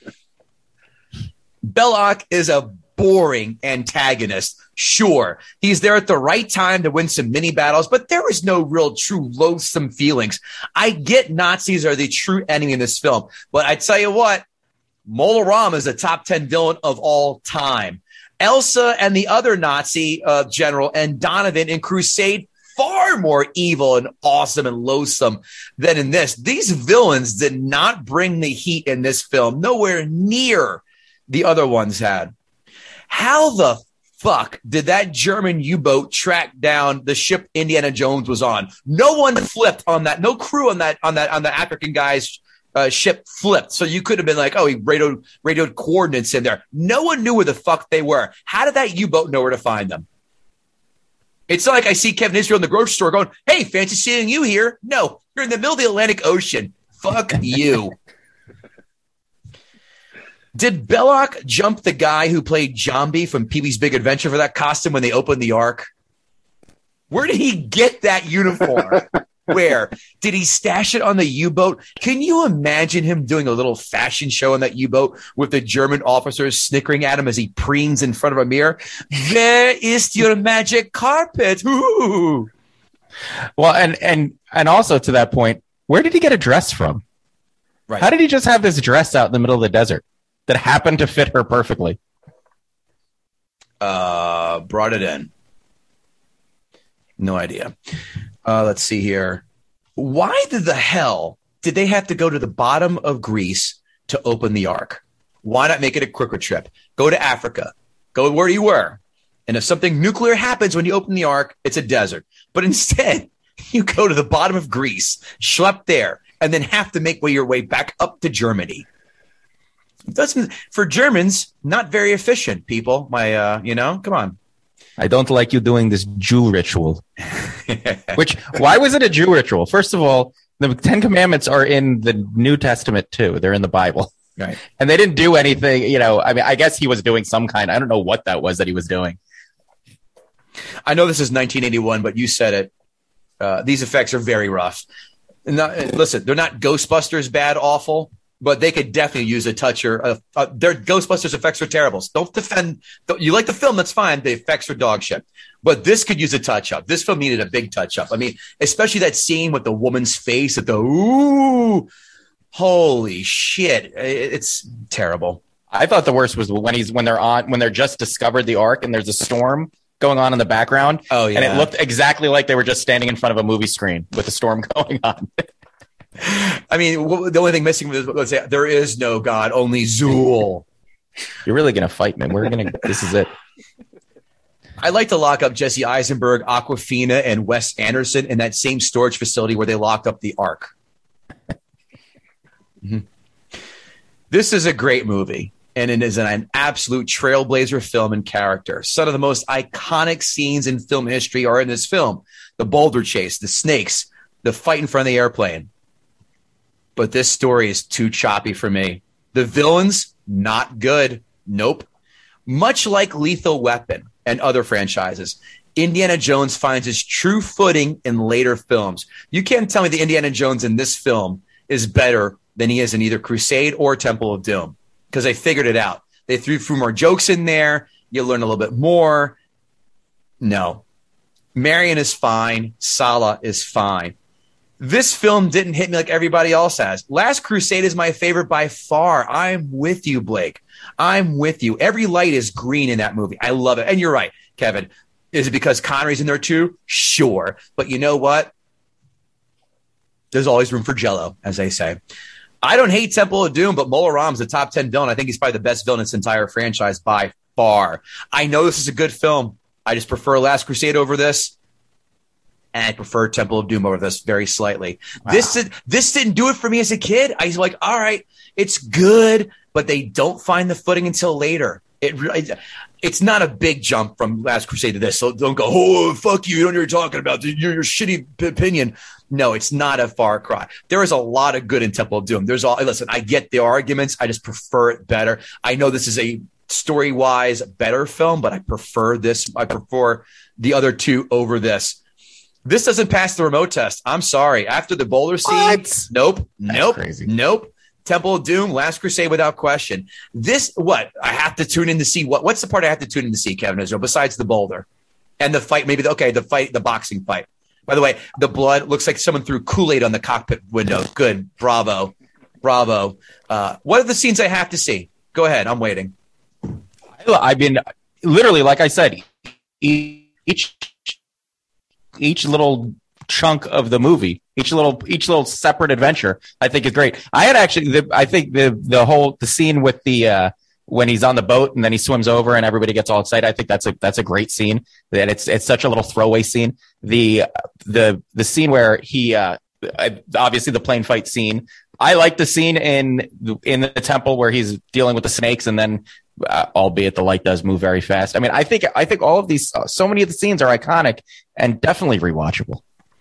S1: Belloc is a boring antagonist. Sure, he's there at the right time to win some mini battles, but there is no real true loathsome feelings. I get Nazis are the true enemy in this film, but I tell you what, Mola Ram is a top 10 villain of all time. Elsa and the other Nazi general and Donovan in Crusade, far more evil and awesome and loathsome than in this. These villains did not bring the heat in this film, nowhere near the other ones had. How the fuck did that German U-boat track down the ship Indiana Jones was on? No one flipped on that. No crew on the African guy's ship flipped. So you could have been like, oh, he radioed coordinates in there. No one knew where the fuck they were. How did that U-boat know where to find them? It's not like I see Kevin Israel in the grocery store going, hey, fancy seeing you here. No, you're in the middle of the Atlantic Ocean. Fuck you. Did Belloc jump the guy who played Jambi from Pee-wee's Big Adventure for that costume when they opened the Ark? Where did he get that uniform? Where? Did he stash it on the U-boat? Can you imagine him doing a little fashion show on that U-boat with the German officers snickering at him as he preens in front of a mirror? Where is your magic carpet? Ooh.
S3: Well, and also to that point, where did he get a dress from?
S1: Right.
S3: How did he just have this dress out in the middle of the desert that happened to fit her perfectly?
S1: Brought it in. No idea. Let's see here. Why the hell did they have to go to the bottom of Greece to open the Ark? Why not make it a quicker trip? Go to Africa. Go where you were. And if something nuclear happens when you open the Ark, it's a desert. But instead, you go to the bottom of Greece, schlep there, and then have to make your way back up to Germany. It doesn't, for Germans, not very efficient, people. Come on.
S3: I don't like you doing this Jew ritual. Why was it a Jew ritual? First of all, the Ten Commandments are in the New Testament too. They're in the Bible.
S1: Right.
S3: And they didn't do anything, I guess he was doing some kind. I don't know what that was that he was doing.
S1: I know this is 1981, but you said it. These effects are very rough. Listen, they're not Ghostbusters bad, awful, but they could definitely use a touch or their Ghostbusters effects are terrible. Don't defend. You like the film, that's fine. The effects are dog shit. But this could use a touch up. This film needed a big touch up. I mean, especially that scene with the woman's face at the ooh, holy shit. It's terrible.
S3: I thought the worst was when they're just discovered the Ark and there's a storm going on in the background.
S1: Oh, yeah.
S3: And it looked exactly like they were just standing in front of a movie screen with a storm going on.
S1: I mean, the only thing missing was there is no God, only Zool.
S3: You're really going to fight me. This is it.
S1: I'd like to lock up Jesse Eisenberg, Awkwafina, and Wes Anderson in that same storage facility where they locked up the Ark. Mm-hmm. This is a great movie, and it is an absolute trailblazer film and character. Some of the most iconic scenes in film history are in this film. The boulder chase, the snakes, the fight in front of the airplane. But this story is too choppy for me. The villains, not good. Nope. Much like Lethal Weapon and other franchises, Indiana Jones finds his true footing in later films. You can't tell me the Indiana Jones in this film is better than he is in either Crusade or Temple of Doom, because they figured it out. They threw more jokes in there. You learn a little bit more. No. Marion is fine. Sala is fine. This film didn't hit me like everybody else has. Last Crusade is my favorite by far. I'm with you, Blake. I'm with you. Every light is green in that movie. I love it. And you're right, Kevin. Is it because Connery's in there too? Sure. But you know what? There's always room for Jello, as they say. I don't hate Temple of Doom, but Mola Ram's the top 10 villain. I think he's probably the best villain in this entire franchise by far. I know this is a good film. I just prefer Last Crusade over this. And I prefer Temple of Doom over this very slightly. Wow. This didn't do it for me as a kid. I was like, all right, it's good, but they don't find the footing until later. It's not a big jump from Last Crusade to this. So don't go, oh, fuck you. You don't know what you're talking about. Your shitty opinion. No, it's not a far cry. There is a lot of good in Temple of Doom. Listen, I get the arguments. I just prefer it better. I know this is a story-wise better film, but I prefer this. I prefer the other two over this. This doesn't pass the remote test. I'm sorry. After the boulder scene, nope. Crazy. Nope. Temple of Doom, Last Crusade without question. I have to tune in to see what's the part I have to tune in to see, Kevin Israel, besides the boulder and the fight, the boxing fight. By the way, the blood looks like someone threw Kool-Aid on the cockpit window. Good. Bravo. What are the scenes I have to see? Go ahead. I'm waiting.
S3: I mean, literally, like I said, each little chunk of the movie, each little separate adventure, I think is great. I had actually, I think the scene with the when he's on the boat and then he swims over and everybody gets all excited. I think that's a great scene. That it's such a little throwaway scene. The scene where he obviously the plane fight scene. I like the scene in the temple where he's dealing with the snakes and then. Albeit the light does move very fast. I mean, I think all of these, so many of the scenes are iconic and definitely rewatchable.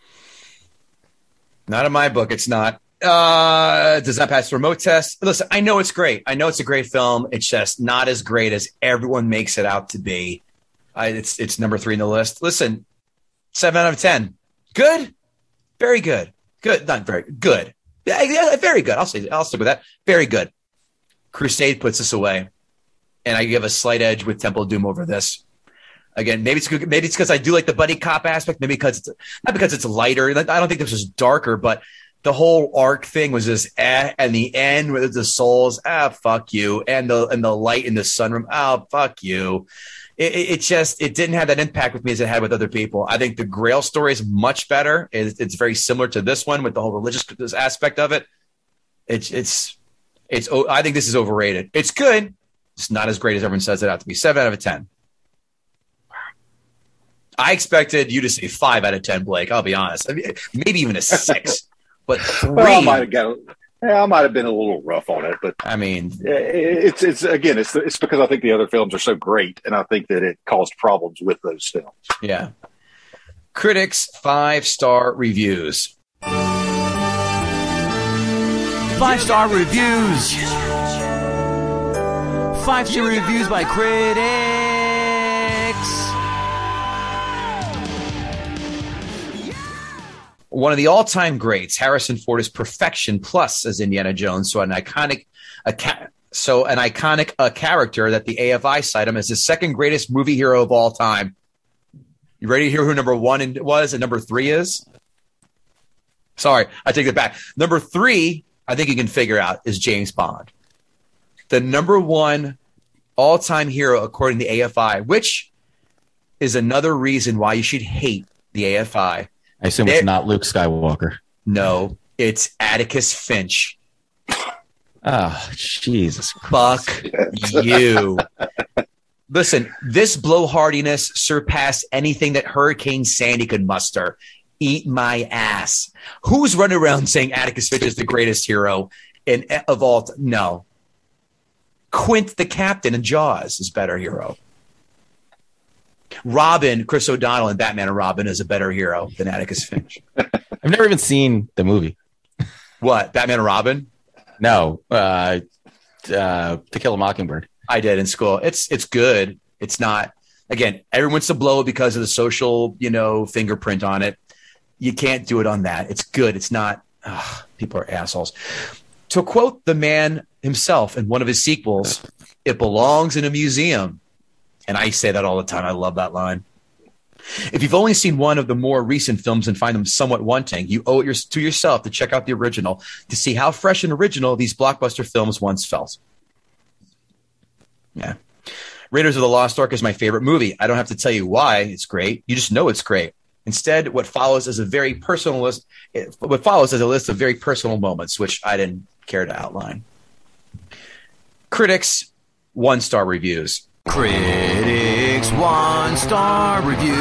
S1: Not in my book. It's not. Does not pass the remote test. Listen, I know it's great. I know it's a great film. It's just not as great as everyone makes it out to be. It's number 3 in the list. Listen, 7 out of 10. Good. Very good. Good. Not very good. Yeah, very good. I'll stick with that. Very good. Crusade puts us away. And I give a slight edge with Temple of Doom over this. Again, maybe it's because I do like the buddy cop aspect. Maybe not because it's lighter. I don't think this was darker, but the whole arc thing was just and the end with the souls. Fuck you, and the light in the sunroom. Fuck you. It didn't have that impact with me as it had with other people. I think the Grail story is much better. It's very similar to this one with the whole religious aspect of it. It's. I think this is overrated. It's good. It's not as great as everyone says it out to be. 7 out of 10. I expected you to say 5 out of 10, Blake. I'll be honest. I mean, maybe even a 6, but 3.
S4: Well, I might have been a little rough on it, but
S1: I mean,
S4: it's because I think the other films are so great, and I think that it caused problems with those films.
S1: Yeah. Critics 5-star reviews.
S2: 5-star reviews. 5-star reviews by critics.
S1: One of the all-time greats, Harrison Ford is perfection plus as Indiana Jones. So an iconic character that the AFI cite him as the second greatest movie hero of all time. You ready to hear who number 1 was and number 3 is? Sorry, I take it back. Number 3, I think you can figure out, is James Bond. The number 1 all-time hero according to the AFI, which is another reason why you should hate the AFI.
S3: I assume it's not Luke Skywalker.
S1: No, it's Atticus Finch.
S3: Oh, Jesus.
S1: Fuck you. Listen, this blowhardiness surpassed anything that Hurricane Sandy could muster. Eat my ass. Who's running around saying Atticus Finch is the greatest hero of all time? No. Quint the Captain in Jaws is better hero. Robin, Chris O'Donnell in Batman and Robin is a better hero than Atticus Finch.
S3: I've never even seen the movie.
S1: What, Batman and Robin?
S3: No, To Kill a Mockingbird.
S1: I did in school. It's good. It's not, again, everyone wants to blow it because of the social, fingerprint on it. You can't do it on that. It's good. It's not. People are assholes. To quote the man himself in one of his sequels, it belongs in a museum. And I say that all the time. I love that line. If you've only seen one of the more recent films and find them somewhat wanting, you owe it to yourself to check out the original to see how fresh and original these blockbuster films once felt. Yeah. Raiders of the Lost Ark is my favorite movie. I don't have to tell you why it's great. You just know it's great. Instead, what follows is a list of very personal moments, which I didn't care to outline. Critics 1-star reviews.
S2: Critics 1-star reviews.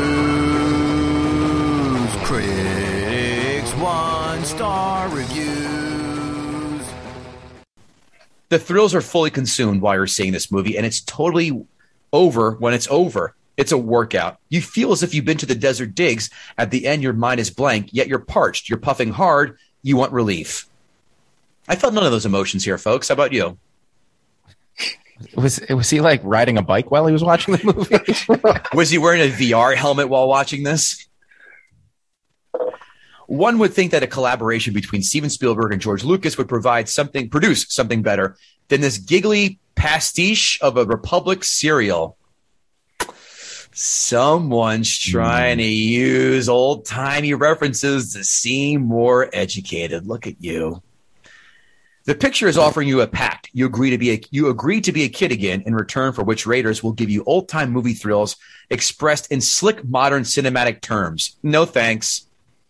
S2: Critics 1-star reviews.
S1: The thrills are fully consumed while you're seeing this movie, and it's totally over when it's over. It's a workout. You feel as if you've been to the desert digs. At the end, your mind is blank, yet you're parched. You're puffing hard. You want relief. I felt none of those emotions here, folks. How about you?
S3: Was he like riding a bike while he was watching the movie?
S1: Was he wearing a VR helmet while watching this? One would think that a collaboration between Steven Spielberg and George Lucas would produce something better than this giggly pastiche of a Republic cereal. Someone's trying to use old-timey references to seem more educated. Look at you. The picture is offering you a pact. You agree to be a kid again, in return for which Raiders will give you old-time movie thrills expressed in slick, modern cinematic terms. No thanks.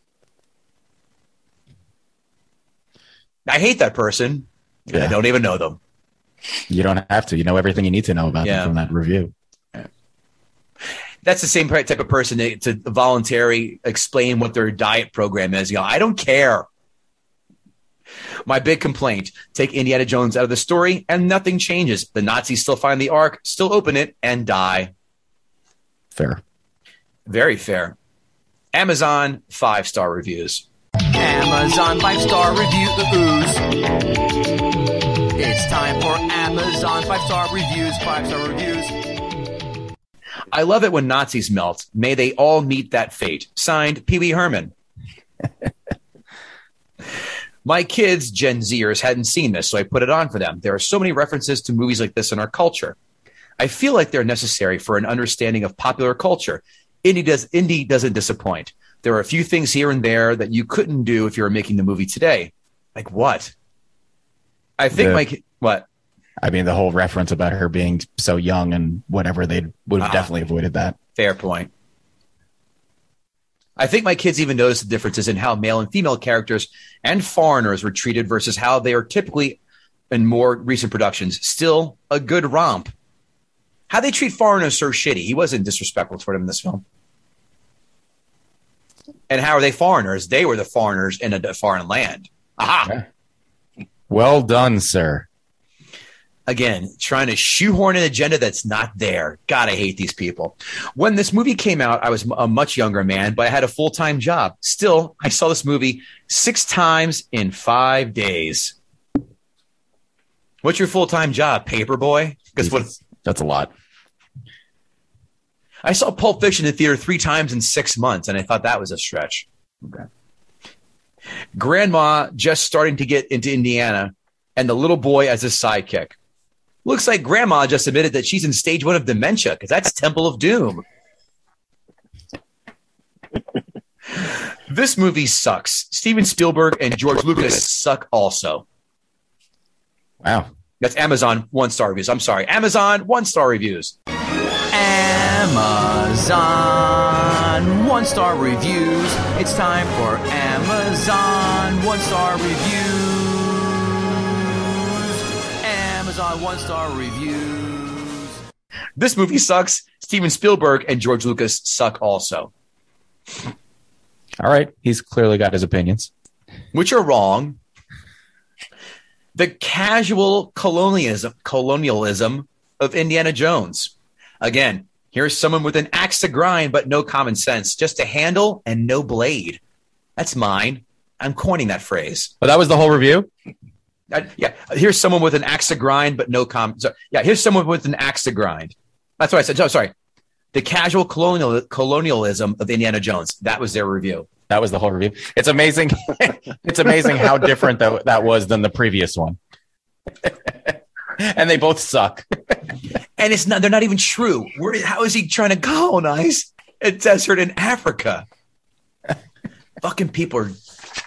S1: I hate that person. Yeah. I don't even know them.
S3: You don't have to. You know everything you need to know about them from that review.
S1: That's the same type of person to voluntarily explain what their diet program is. I don't care. My big complaint, take Indiana Jones out of the story and nothing changes. The Nazis still find the Ark, still open it, and die.
S3: Fair.
S1: Very fair. Amazon 5-star reviews.
S2: Amazon 5-star reviews. It's time for Amazon 5-star reviews. 5-star reviews.
S1: I love it when Nazis melt. May they all meet that fate. Signed, Pee Wee Herman. My kids, Gen Zers, hadn't seen this, so I put it on for them. There are so many references to movies like this in our culture. I feel like they're necessary for an understanding of popular culture. Indie doesn't disappoint. There are a few things here and there that you couldn't do if you were making the movie today. Like what? I think what?
S3: I mean, the whole reference about her being so young and whatever, they would have definitely avoided that.
S1: Fair point. I think my kids even noticed the differences in how male and female characters and foreigners were treated versus how they are typically in more recent productions. Still a good romp. How they treat foreigners so shitty. He wasn't disrespectful toward him in this film. And how are they foreigners? They were the foreigners in a foreign land. Aha!
S3: Yeah. Well done, sir.
S1: Again, trying to shoehorn an agenda that's not there. God, I hate these people. When this movie came out, I was a much younger man, but I had a full-time job. Still, I saw this movie 6 times in 5 days. What's your full-time job, paperboy?
S3: That's a lot.
S1: I saw Pulp Fiction in theater 3 times in 6 months, and I thought that was a stretch. Okay. Grandma just starting to get into Indiana, and the little boy as his sidekick. Looks like Grandma just admitted that she's in stage 1 of dementia, because that's Temple of Doom. This movie sucks. Steven Spielberg and George Lucas suck also.
S3: Wow.
S1: That's Amazon 1-star reviews. I'm sorry. Amazon 1-star reviews.
S2: Amazon 1-star reviews. It's time for Amazon 1-star reviews. Amazon 1-star reviews.
S1: This movie sucks. Steven Spielberg and George Lucas suck also.
S3: All right. He's clearly got his opinions.
S1: Which are wrong. The casual colonialism of Indiana Jones. Again, here's someone with an axe to grind, but no common sense. Just a handle and no blade. That's mine. I'm coining that phrase.
S3: Oh, that was the whole review?
S1: Yeah. Here's someone with an axe to grind, but no here's someone with an axe to grind. That's what I said. Oh, sorry. The casual colonialism of Indiana Jones. That was their review.
S3: That was the whole review. It's amazing. It's amazing how different that was than the previous one. And they both suck.
S1: And they're not even true. How is he trying to colonize a desert in Africa? Fucking people are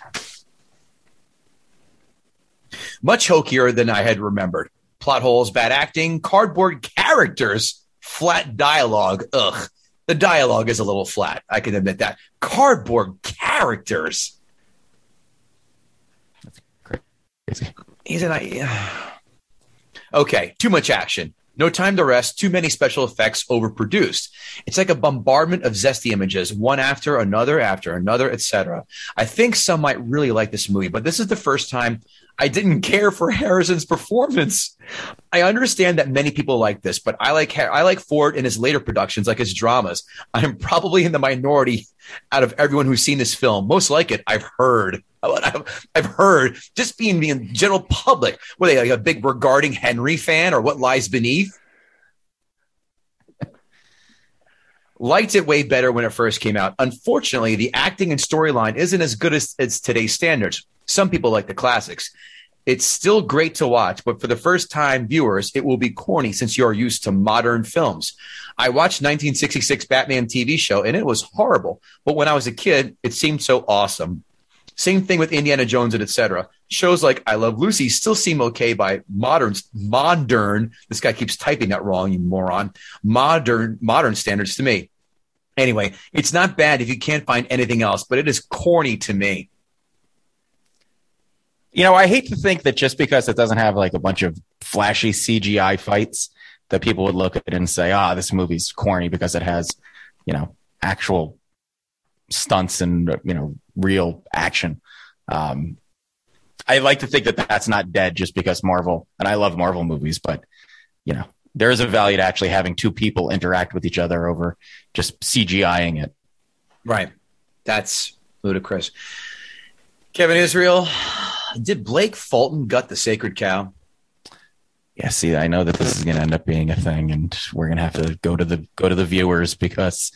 S1: much hokier than I had remembered. Plot holes, bad acting, cardboard characters, flat dialogue. Ugh. The dialogue is a little flat. I can admit that. Cardboard characters.
S3: That's crazy.
S1: Okay, too much action. No time to rest, too many special effects overproduced. It's like a bombardment of zesty images, one after another, etc. I think some might really like this movie, but this is the first time I didn't care for Harrison's performance. I understand that many people like this, but I like Ford in his later productions, like his dramas. I'm probably in the minority out of everyone who's seen this film. Most like it, I've heard. I've heard, just being the general public. Were they like a big Regarding Henry fan or What Lies Beneath? Liked it way better when it first came out. Unfortunately, the acting and storyline isn't as good as today's standards. Some people like the classics. It's still great to watch, but for the first time viewers, it will be corny since you're used to modern films. I watched 1966 Batman TV show and it was horrible, but when I was a kid, it seemed so awesome. Same thing with Indiana Jones and etc. Shows like I Love Lucy still seem okay by modern. This guy keeps typing that wrong, you moron. Modern standards to me. Anyway, it's not bad if you can't find anything else, but it is corny to me.
S3: You know, I hate to think that just because it doesn't have like a bunch of flashy CGI fights that people would look at it and say, this movie's corny because it has, you know, actual stunts and, you know, real action. I like to think that that's not dead just because Marvel, and I love Marvel movies, but, you know, there is a value to actually having two people interact with each other over just CGIing it.
S1: Right. That's ludicrous. Kevin Israel, did Blake Fulton gut the sacred cow?
S3: Yeah, see, I know that this is going to end up being a thing, and we're going to have to go to the viewers because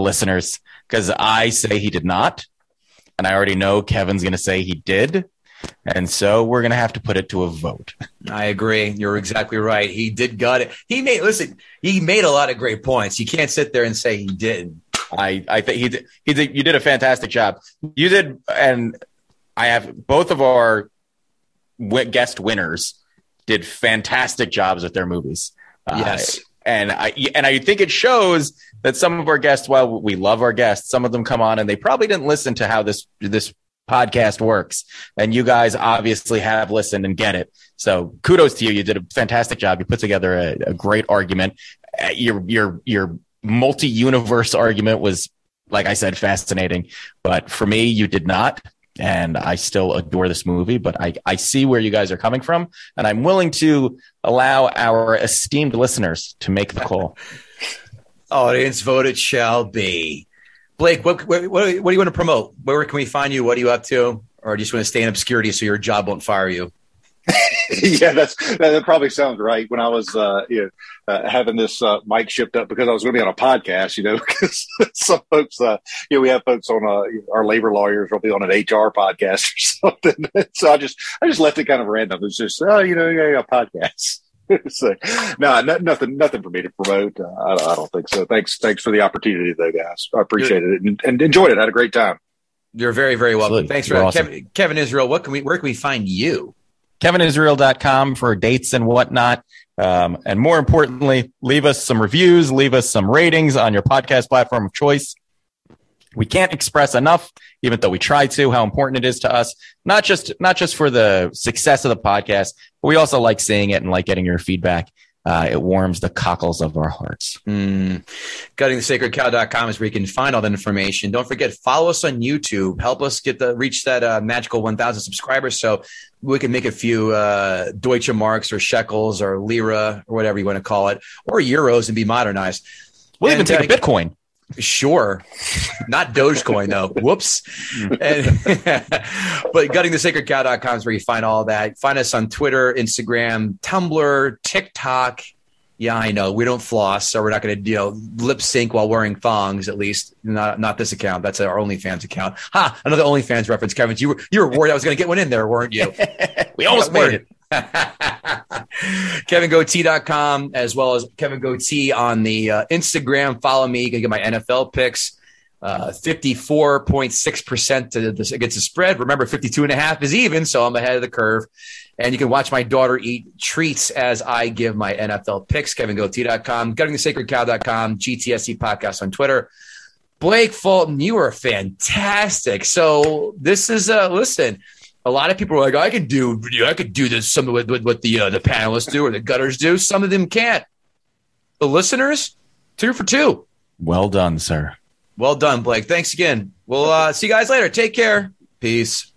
S3: I say he did not, and I already know Kevin's going to say he did, and so we're going to have to put it to a vote.
S1: I agree. You're exactly right. He did gut it. He made a lot of great points. You can't sit there and say he didn't.
S3: I think he did. You did a fantastic job. You did, and I have both of our guest winners did fantastic jobs with their movies.
S1: Yes.
S3: And I think it shows that some of our guests, while we love our guests, some of them come on and they probably didn't listen to how this podcast works. And you guys obviously have listened and get it. So kudos to you. You did a fantastic job. You put together a great argument. Your multi-universe argument was, like I said, fascinating. But for me, you did not. And I still adore this movie, but I see where you guys are coming from, and I'm willing to allow our esteemed listeners to make the call.
S1: Audience vote it shall be. Blake, what do you want to promote? Where can we find you? What are you up to? Or do you just want to stay in obscurity so your job won't fire you?
S4: Yeah, that probably sounds right. When I was having this mic shipped up because I was going to be on a podcast, because some folks, we have folks on our labor lawyers will be on an HR podcast or something. So I just left it kind of random. It's just, a podcast. So, no, nothing for me to promote. I don't think so. Thanks for the opportunity, though, guys. I appreciate it and enjoyed it. I had a great time.
S1: You're very, very welcome.
S3: Absolutely.
S1: Thanks for
S3: awesome.
S1: Kevin Israel. Where can we find you?
S3: KevinIsrael.com for dates and whatnot. And more importantly, leave us some reviews, leave us some ratings on your podcast platform of choice. We can't express enough, even though we try to, how important it is to us, not just for the success of the podcast, but we also like seeing it and like getting your feedback. It warms the cockles of our hearts.
S1: GuttingTheSacredCow.com is where you can find all that information. Don't forget, follow us on YouTube. Help us reach that magical 1,000 subscribers so we can make a few Deutsche Marks or shekels or lira or whatever you want to call it, or euros and be modernized.
S3: We'll even take a Bitcoin.
S1: Sure. Not Dogecoin, though. Whoops. But GuttingTheSacredCow.com is where you find all that. Find us on Twitter, Instagram, Tumblr, TikTok. Yeah, I know. We don't floss, so we're not going to lip sync while wearing thongs, at least. Not this account. That's our OnlyFans account. Another OnlyFans reference, Kevin. You were worried I was going to get one in there, weren't you?
S3: We almost made it.
S1: KevinGoatee.com, as well as Kevin Goatee on the Instagram. Follow me. You can get my NFL picks. 54.6% against the spread. Remember, 52.5 is even, so I'm ahead of the curve. And you can watch my daughter eat treats as I give my NFL picks. KevinGoatee.com, GuttingTheSacredCow.com, GTSC Podcast on Twitter. Blake Fulton, you are fantastic. So this is listen. A lot of people are like, I could do this. Some of what the panelists do or the gutters do. Some of them can't. The listeners, 2 for 2.
S3: Well done, sir.
S1: Well done, Blake. Thanks again. We'll see you guys later. Take care. Peace.